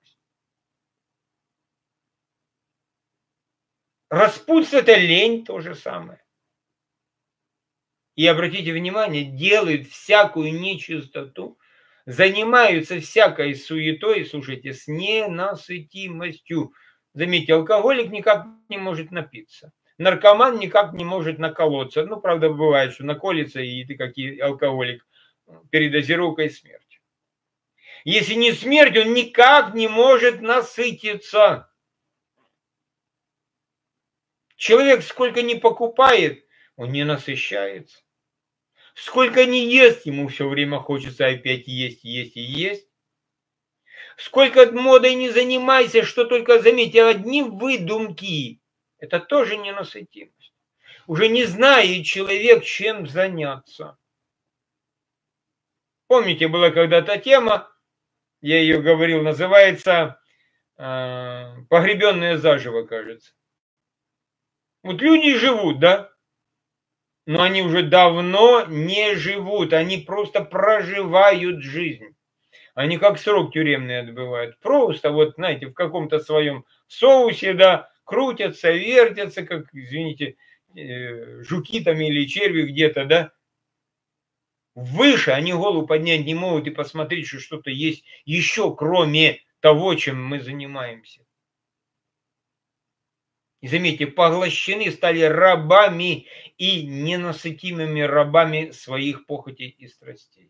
[SPEAKER 1] Распутство – это лень, то же самое. И обратите внимание, делает всякую нечистоту занимаются всякой суетой, слушайте, с ненасытимостью. Заметьте, алкоголик никак не может напиться. Наркоман никак не может наколоться. Ну, правда, бывает, что наколется, и ты, как и алкоголик, передозировкой смерть. Если не смерть, он никак не может насытиться. Человек сколько не покупает, он не насыщается. Сколько не ест, ему все время хочется опять есть, есть и есть. Сколько модой не занимайся, что только, заметьте, одни выдумки. Это тоже ненасытимость. Уже не знает человек, чем заняться. Помните, была когда-то тема, я ее говорил, называется «Погребенные заживо», кажется. Вот люди живут, да? Но они уже давно не живут, они просто проживают жизнь. Они как срок тюремный отбывают. Просто вот, знаете, в каком-то своем соусе, да, крутятся, вертятся, как, извините, жуки там или черви где-то, да. Выше они голову поднять не могут и посмотреть, что что-то есть еще, кроме того, чем мы занимаемся. И заметьте, поглощены, стали рабами и ненасытимыми рабами своих похотей и страстей.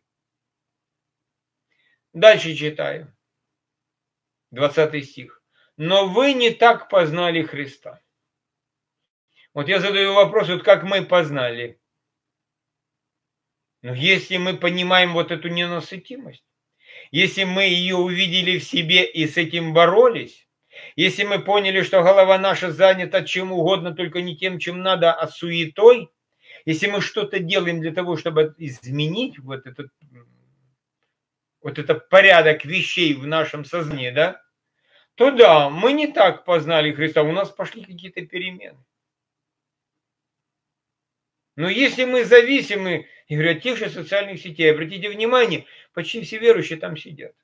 [SPEAKER 1] Дальше читаю. 20 стих. Но вы не так познали Христа. Вот я задаю вопрос, вот как мы познали. Но если мы понимаем вот эту ненасытимость, если мы ее увидели в себе и с этим боролись, если мы поняли, что голова наша занята чем угодно, только не тем, чем надо, а суетой, если мы что-то делаем для того, чтобы изменить вот этот порядок вещей в нашем сознании, да, то да, мы не так познали Христа, у нас пошли какие-то перемены. Но если мы зависимы, я говорю, от тех же социальных сетей, обратите внимание, почти все верующие там сидят.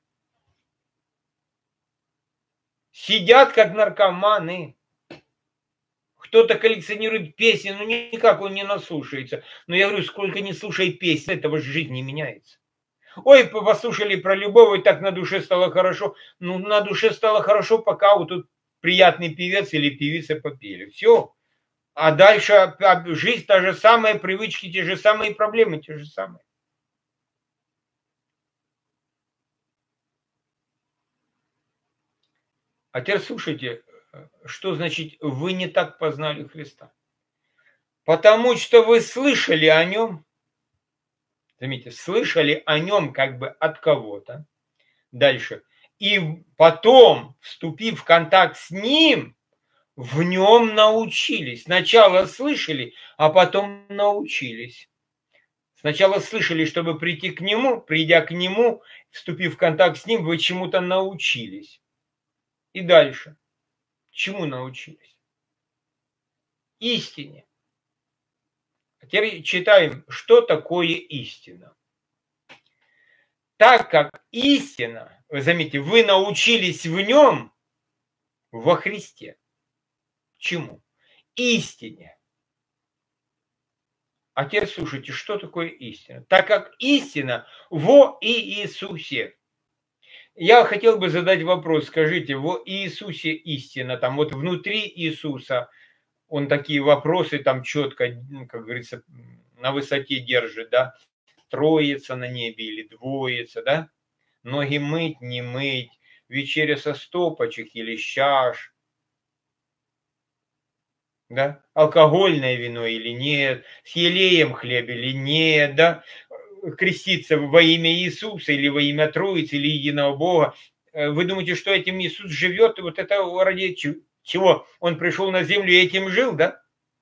[SPEAKER 1] Сидят как наркоманы. Кто-то коллекционирует песни, но никак он не наслушается. Но я говорю, сколько не слушай песни, этого же жизнь не меняется. Ой, послушали про любовь, и так на душе стало хорошо. Ну, на душе стало хорошо, пока вот тут приятный певец или певица попели. Все. А дальше жизнь та же самая, привычки те же самые, проблемы те же самые. А теперь слушайте, что значит вы не так познали Христа? Потому что вы слышали о нем, заметьте, слышали о нем как бы от кого-то. Дальше. И потом, вступив в контакт с ним, в нем научились. Сначала слышали, а потом научились. Сначала слышали, чтобы прийти к нему, придя к нему, вступив в контакт с ним, вы чему-то научились. И дальше. Чему научились? Истине. А теперь читаем, что такое истина. Так как истина, вы заметите, вы научились в нем, во Христе. Чему? Истине. А теперь слушайте, что такое истина? Так как истина во Иисусе. Я хотел бы задать вопрос, скажите, во Иисусе истина, там вот внутри Иисуса, он такие вопросы там четко, как говорится, на высоте держит, да? Троица на небе или двоица, да? Ноги мыть, не мыть, вечеря со стопочек или с чаш, да? Алкогольное вино или нет, с елеем хлеб или нет, да? Креститься во имя Иисуса или во имя Троицы или единого Бога. Вы думаете, что этим Иисус живет? И вот это ради чего? Он пришел на землю и этим жил, да?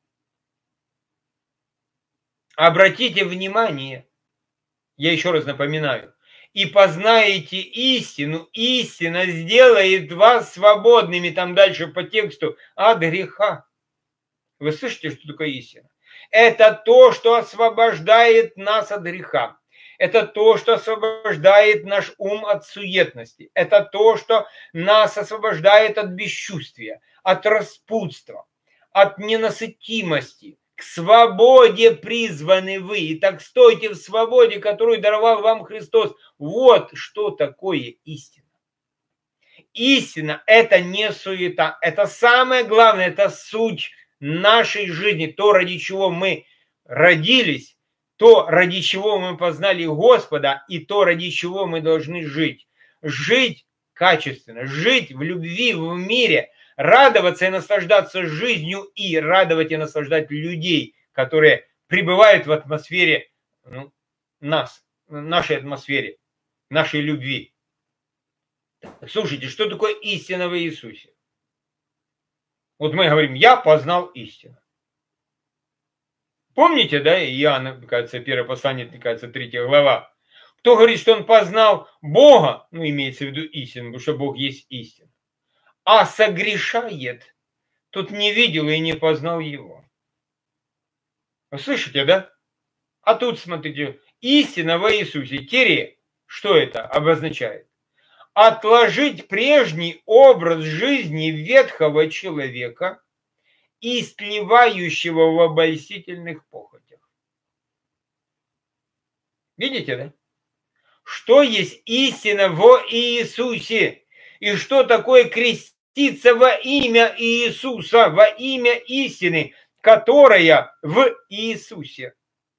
[SPEAKER 1] Обратите внимание, я еще раз напоминаю, и познаете истину, истина сделает вас свободными, там дальше по тексту, от греха. Вы слышите, что такое истина? Это то, что освобождает нас от греха. Это то, что освобождает наш ум от суетности. Это то, что нас освобождает от бесчувствия, от распутства, от ненасытимости. К свободе призваны вы. И так стойте в свободе, которую даровал вам Христос. Вот что такое истина. Истина – это не суета. Это самое главное, это суть нашей жизни. То, ради чего мы родились, то, ради чего мы познали Господа, и то, ради чего мы должны жить. Жить качественно, жить в любви, в мире, радоваться и наслаждаться жизнью, и радовать и наслаждать людей, которые пребывают в атмосфере нас, в нашей атмосфере, нашей любви. Слушайте, что такое истина в Иисусе? Вот мы говорим, я познал истину. Помните, да, Иоанна, кажется, первое послание, кажется, 3 глава. Кто говорит, что он познал Бога, имеется в виду истину, потому что Бог есть истина, а согрешает, тот не видел и не познал его. Вы слышите, да? А тут, смотрите, истина во Иисусе, тире, что это обозначает? Отложить прежний образ жизни ветхого человека, истлевающего в обольстительных похотях. Видите, да? Что есть истина во Иисусе? И что такое креститься во имя Иисуса, во имя истины, которая в Иисусе?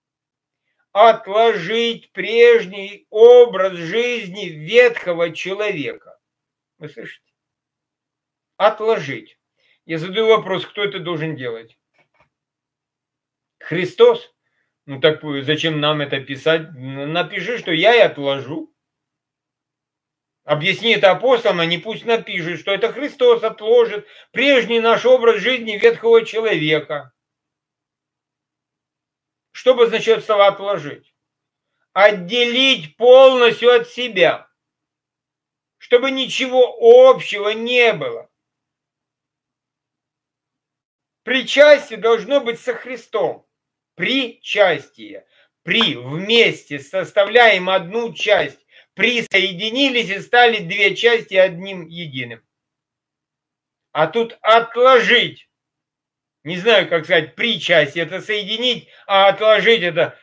[SPEAKER 1] Отложить прежний образ жизни ветхого человека. Вы слышите? Отложить. Я задаю вопрос, кто это должен делать? Христос? Ну так зачем нам это писать? Напиши, что я и отложу. Объясни это апостолам, они пусть напишут, что это Христос отложит прежний наш образ жизни ветхого человека. Что обозначает слова «отложить»? Отделить полностью от себя, чтобы ничего общего не было. Причастие должно быть со Христом. Причастие. Вместе составляем одну часть. Присоединились и стали две части одним единым. А тут отложить. Не знаю, как сказать, причастие это соединить, а отложить это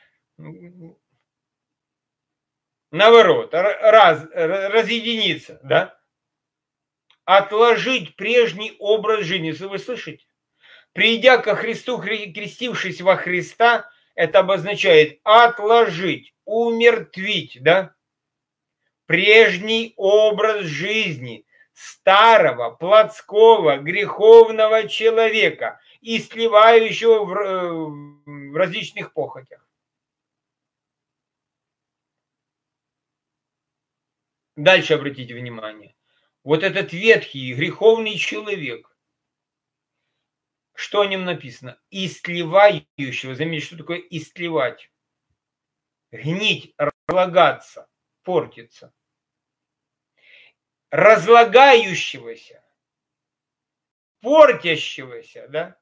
[SPEAKER 1] наоборот, разъединиться, да? Отложить прежний образ жизни, если вы слышите. Придя ко Христу, крестившись во Христа, это обозначает отложить, умертвить, да? Прежний образ жизни старого, плотского, греховного человека, истлевающего в различных похотях. Дальше обратите внимание. Вот этот ветхий, греховный человек, что о нем написано? Истлевающего. Заметьте, что такое истлевать? Гнить, разлагаться, портиться. Разлагающегося, портящегося, да?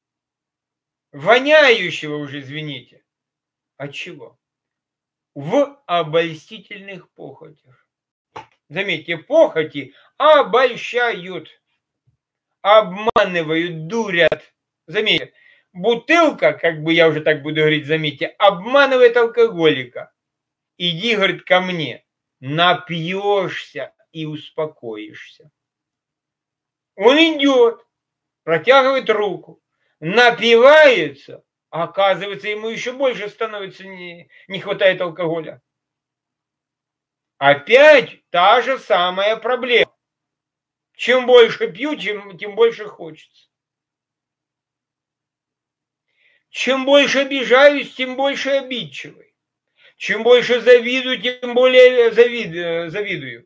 [SPEAKER 1] Воняющего уже, извините. От чего? В обольстительных похотях. Заметьте, похоти обольщают, обманывают, дурят. Заметьте, бутылка, как бы я уже так буду говорить, заметьте, обманывает алкоголика. Иди, говорит, ко мне, напьешься и успокоишься. Он идет, протягивает руку, напивается, а оказывается, ему еще больше становится, не хватает алкоголя. Опять та же самая проблема. Чем больше пью, тем больше хочется. Чем больше обижаюсь, тем больше обидчивый. Чем больше завидую, тем более завидую.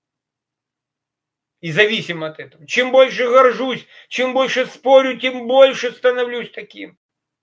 [SPEAKER 1] И зависим от этого. Чем больше горжусь, чем больше спорю, тем больше становлюсь таким.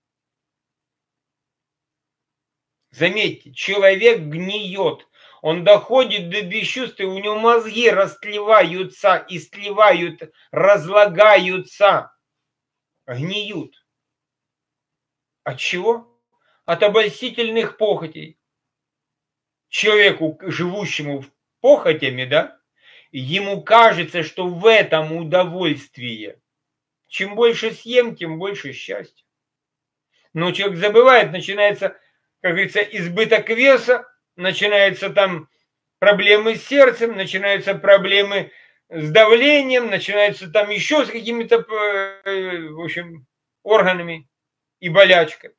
[SPEAKER 1] Заметьте, человек гниет. Он доходит до бесчувствия, у него мозги растлеваются, истлевают, разлагаются, гниют. От чего? От обольстительных похотей. Человеку, живущему похотями, да, ему кажется, что в этом удовольствие. Чем больше съем, тем больше счастья. Но человек забывает, начинается, как говорится, избыток веса, начинаются там проблемы с сердцем, начинаются проблемы с давлением, начинаются там еще с какими-то, в общем, органами и болячками.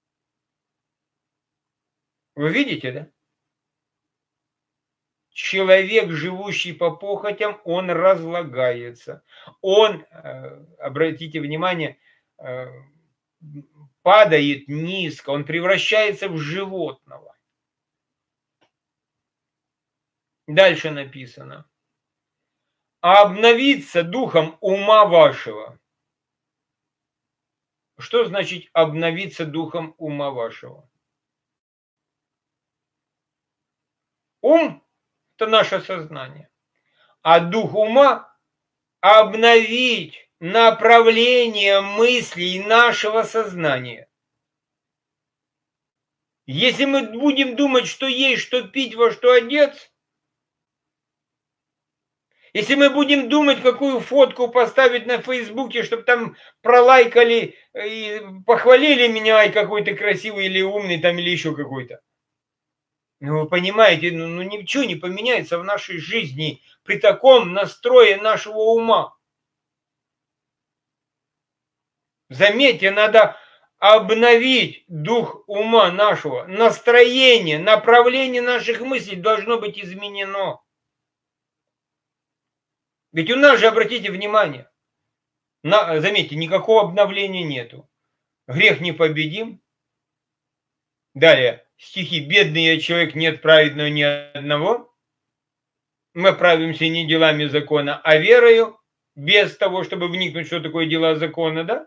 [SPEAKER 1] Вы видите, да? Человек, живущий по похотям, он разлагается. Он, обратите внимание, падает низко, он превращается в животного. Дальше написано. А обновиться духом ума вашего. Что значит обновиться духом ума вашего? Ум – это наше сознание. А дух ума – обновить направление мыслей нашего сознания. Если мы будем думать, что есть, что пить, во что одеться, если мы будем думать, какую фотку поставить на Фейсбуке, чтобы там пролайкали и похвалили меня, ай, какой ты красивый или умный там, или еще какой-то. Ну, вы понимаете, ничего не поменяется в нашей жизни при таком настрое нашего ума. Заметьте, надо обновить дух ума нашего, настроение, направление наших мыслей должно быть изменено. Ведь у нас же, обратите внимание, заметьте, никакого обновления нету. Грех не победим. Далее, стихи. Бедный я человек, нет праведного ни одного. Мы правимся не делами закона, а верою, без того, чтобы вникнуть, что такое дела закона, да?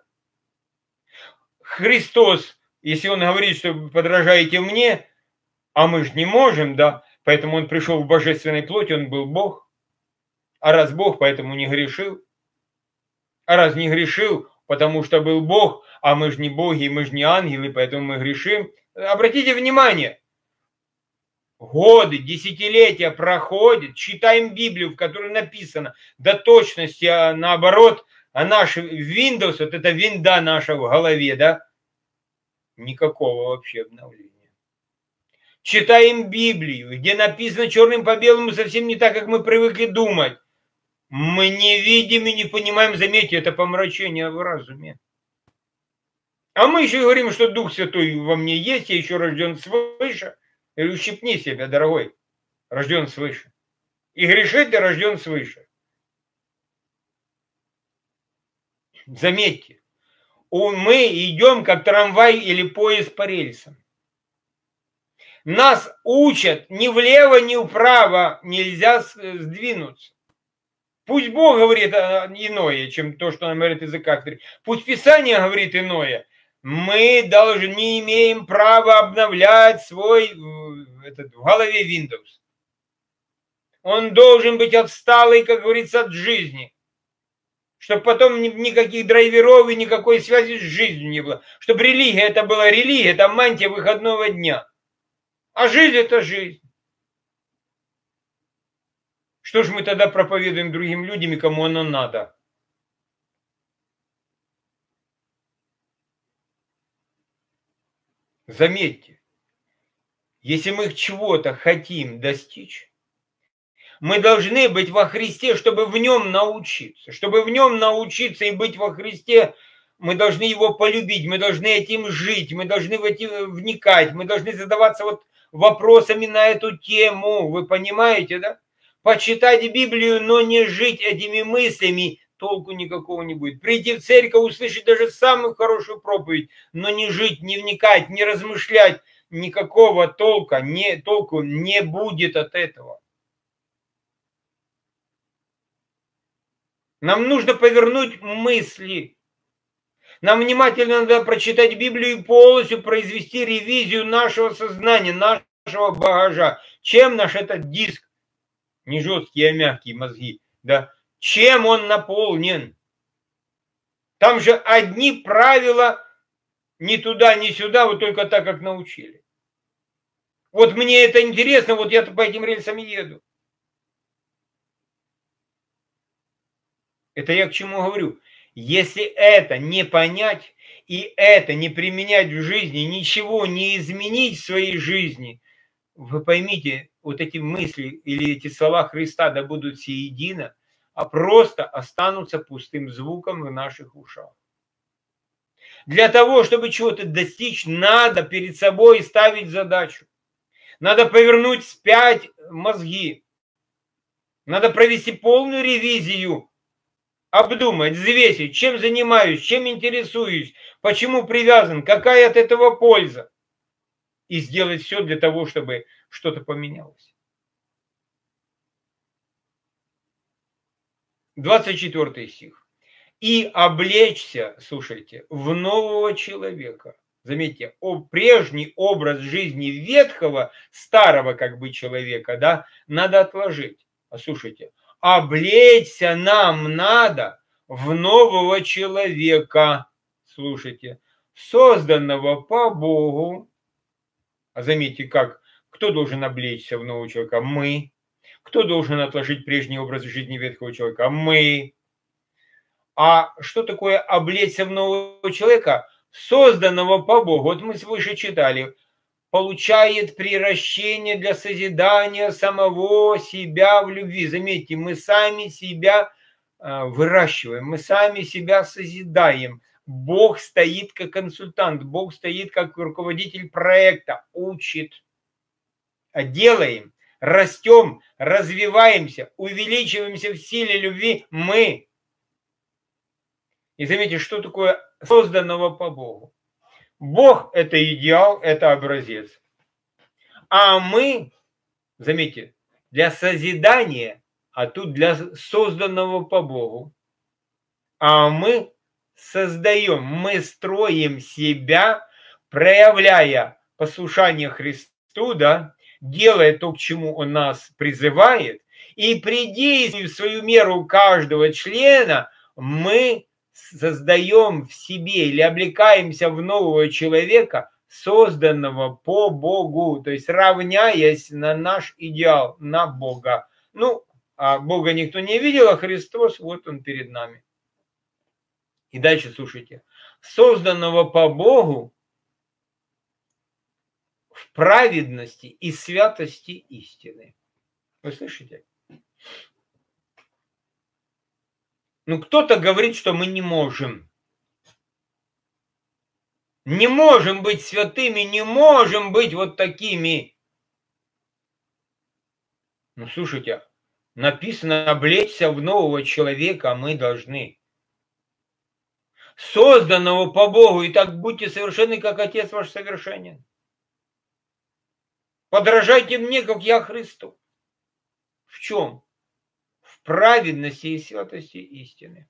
[SPEAKER 1] Христос, если он говорит, что подражаете мне, а мы же не можем, да, поэтому он пришел в божественной плоти, он был Бог. А раз Бог, поэтому не грешил. А раз не грешил, потому что был Бог, а мы же не боги, мы же не ангелы, поэтому мы грешим. Обратите внимание, годы, десятилетия проходят, читаем Библию, в которой написано до точности, а наоборот, а наш Windows, вот эта винда наша в голове, да, никакого вообще обновления. Читаем Библию, где написано черным по белому совсем не так, как мы привыкли думать. Мы не видим и не понимаем, заметьте, это помрачение в разуме. А мы еще говорим, что Дух Святой во мне есть, я еще рожден свыше. Я говорю, ущипни себя, дорогой, рожден свыше. И грешить ты рожден свыше. Заметьте, мы идем как трамвай или поезд по рельсам. Нас учат ни влево, ни вправо нельзя сдвинуться. Пусть Бог говорит иное, чем то, что нам говорит из-за кафедры. Пусть Писание говорит иное. Мы не имеем права обновлять свой в голове Windows. Он должен быть отсталый, как говорится, от жизни. Чтобы потом никаких драйверов и никакой связи с жизнью не было. Чтобы религия это была религия, это мантия выходного дня. А жизнь это жизнь. Что ж мы тогда проповедуем другим людям и кому оно надо? Заметьте, если мы чего-то хотим достичь, мы должны быть во Христе, чтобы в нем научиться. Чтобы в нем научиться и быть во Христе, мы должны его полюбить, мы должны этим жить, мы должны в эти вникать, мы должны задаваться вот вопросами на эту тему. Вы понимаете, да? Почитать Библию, но не жить этими мыслями, толку никакого не будет. Прийти в церковь, услышать даже самую хорошую проповедь, но не жить, не вникать, не размышлять, никакого толку не будет от этого. Нам нужно повернуть мысли. Нам внимательно надо прочитать Библию и полностью произвести ревизию нашего сознания, нашего багажа. Чем наш этот диск, не жесткие, а мягкие мозги, да? Чем он наполнен? Там же одни правила ни туда, ни сюда, вот только так, как научили. Вот мне это интересно, вот я по этим рельсам еду. Это я к чему говорю? Если это не понять и это не применять в жизни, ничего не изменить в своей жизни, вы поймите, вот эти мысли или эти слова Христа да будут всеедино, а просто останутся пустым звуком в наших ушах. Для того, чтобы чего-то достичь, надо перед собой ставить задачу. Надо повернуть вспять мозги. Надо провести полную ревизию, обдумать, взвесить, чем занимаюсь, чем интересуюсь, почему привязан, какая от этого польза. И сделать все для того, чтобы что-то поменялось. 24 стих. И облечься, слушайте, в нового человека. Заметьте, прежний образ жизни ветхого, старого как бы человека, да, надо отложить. Слушайте, облечься нам надо в нового человека, слушайте, созданного по Богу. А заметьте, кто должен облечься в нового человека? Мы. Кто должен отложить прежний образ жизни ветхого человека? Мы. А что такое облечься в нового человека, созданного по Богу? Вот мы выше читали. Получает приращение для созидания самого себя в любви. Заметьте, мы сами себя выращиваем, мы сами себя созидаем. Бог стоит как консультант, Бог стоит как руководитель проекта, учит. Делаем, растем, развиваемся, увеличиваемся в силе любви мы. И заметьте, что такое созданного по Богу. Бог – это идеал, это образец. А мы, заметьте, для созидания, а тут для созданного по Богу. А мы создаем, мы строим себя, проявляя послушание Христу, да, делая то, к чему Он нас призывает, и при действии в свою меру каждого члена мы создаем в себе или облекаемся в нового человека, созданного по Богу, то есть равняясь на наш идеал, на Бога. Ну, а Бога никто не видел, а Христос, вот Он перед нами. И дальше слушайте. Созданного по Богу в праведности и святости истины. Вы слышите? Ну, кто-то говорит, что мы не можем. Не можем быть святыми, не можем быть вот такими. Ну, слушайте, написано облечься в нового человека, а мы должны. Созданного по Богу, и так будьте совершенны, как Отец ваш совершенен. Подражайте мне, как я Христу. В чем? В праведности и святости истины.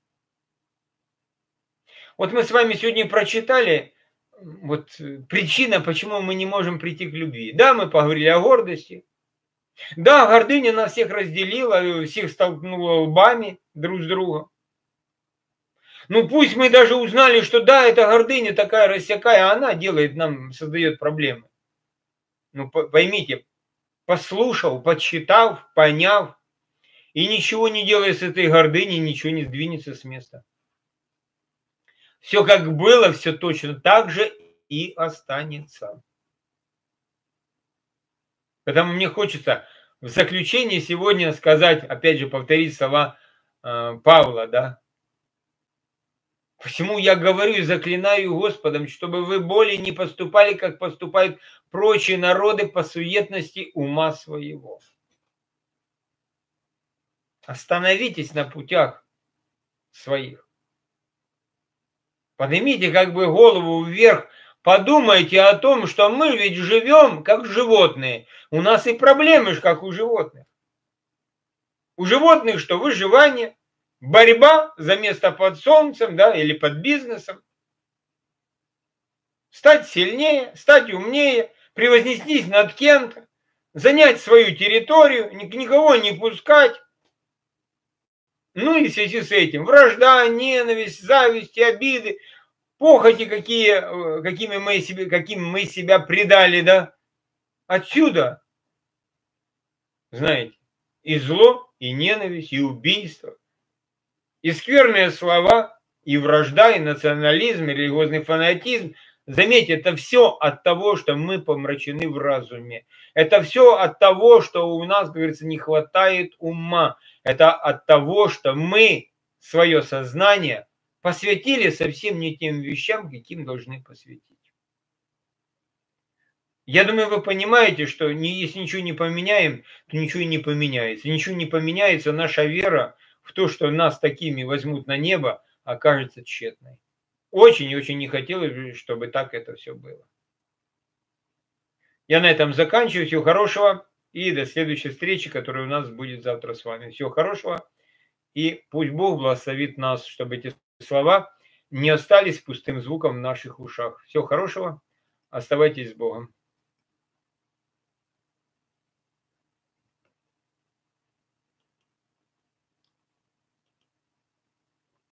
[SPEAKER 1] Вот мы с вами сегодня прочитали вот причина, почему мы не можем прийти к любви. Да, мы поговорили о гордости. Да, гордыня нас всех разделила, всех столкнула лбами друг с другом. Ну пусть мы даже узнали, что да, эта гордыня такая рассякая, она делает нам, создает проблемы. Ну поймите, послушал, подсчитав, поняв, и ничего не делая с этой гордыней, ничего не сдвинется с места. Все как было, все точно так же и останется. Поэтому мне хочется в заключение сегодня сказать, опять же, повторить слова Павла, да. Почему я говорю и заклинаю Господом, чтобы вы более не поступали, как поступают прочие народы по суетности ума своего. Остановитесь на путях своих. Поднимите как бы голову вверх, подумайте о том, что мы ведь живем как животные. У нас и проблемы же как у животных. У животных что? Выживание, борьба за место под солнцем, да, или под бизнесом. Стать сильнее, стать умнее, превознестись над кем-то, занять свою территорию, никого не пускать. Ну и в связи с этим вражда, ненависть, зависть, обиды, похоти, какими мы себя предали, да. Отсюда, знаете, и зло, и ненависть, и убийство, и скверные слова, и вражда, и национализм, и религиозный фанатизм, заметьте, это все от того, что мы помрачены в разуме. Это все от того, что у нас, как говорится, не хватает ума. Это от того, что мы свое сознание посвятили совсем не тем вещам, каким должны посвятить. Я думаю, вы понимаете, что если ничего не поменяем, то ничего и не поменяется. Ничего не поменяется, наша вера в то, что нас такими возьмут на небо, окажется тщетной. Очень и очень не хотелось бы, чтобы так это все было. Я на этом заканчиваю. Всего хорошего и до следующей встречи, которая у нас будет завтра с вами. Всего хорошего и пусть Бог благословит нас, чтобы эти слова не остались пустым звуком в наших ушах. Всего хорошего. Оставайтесь с Богом.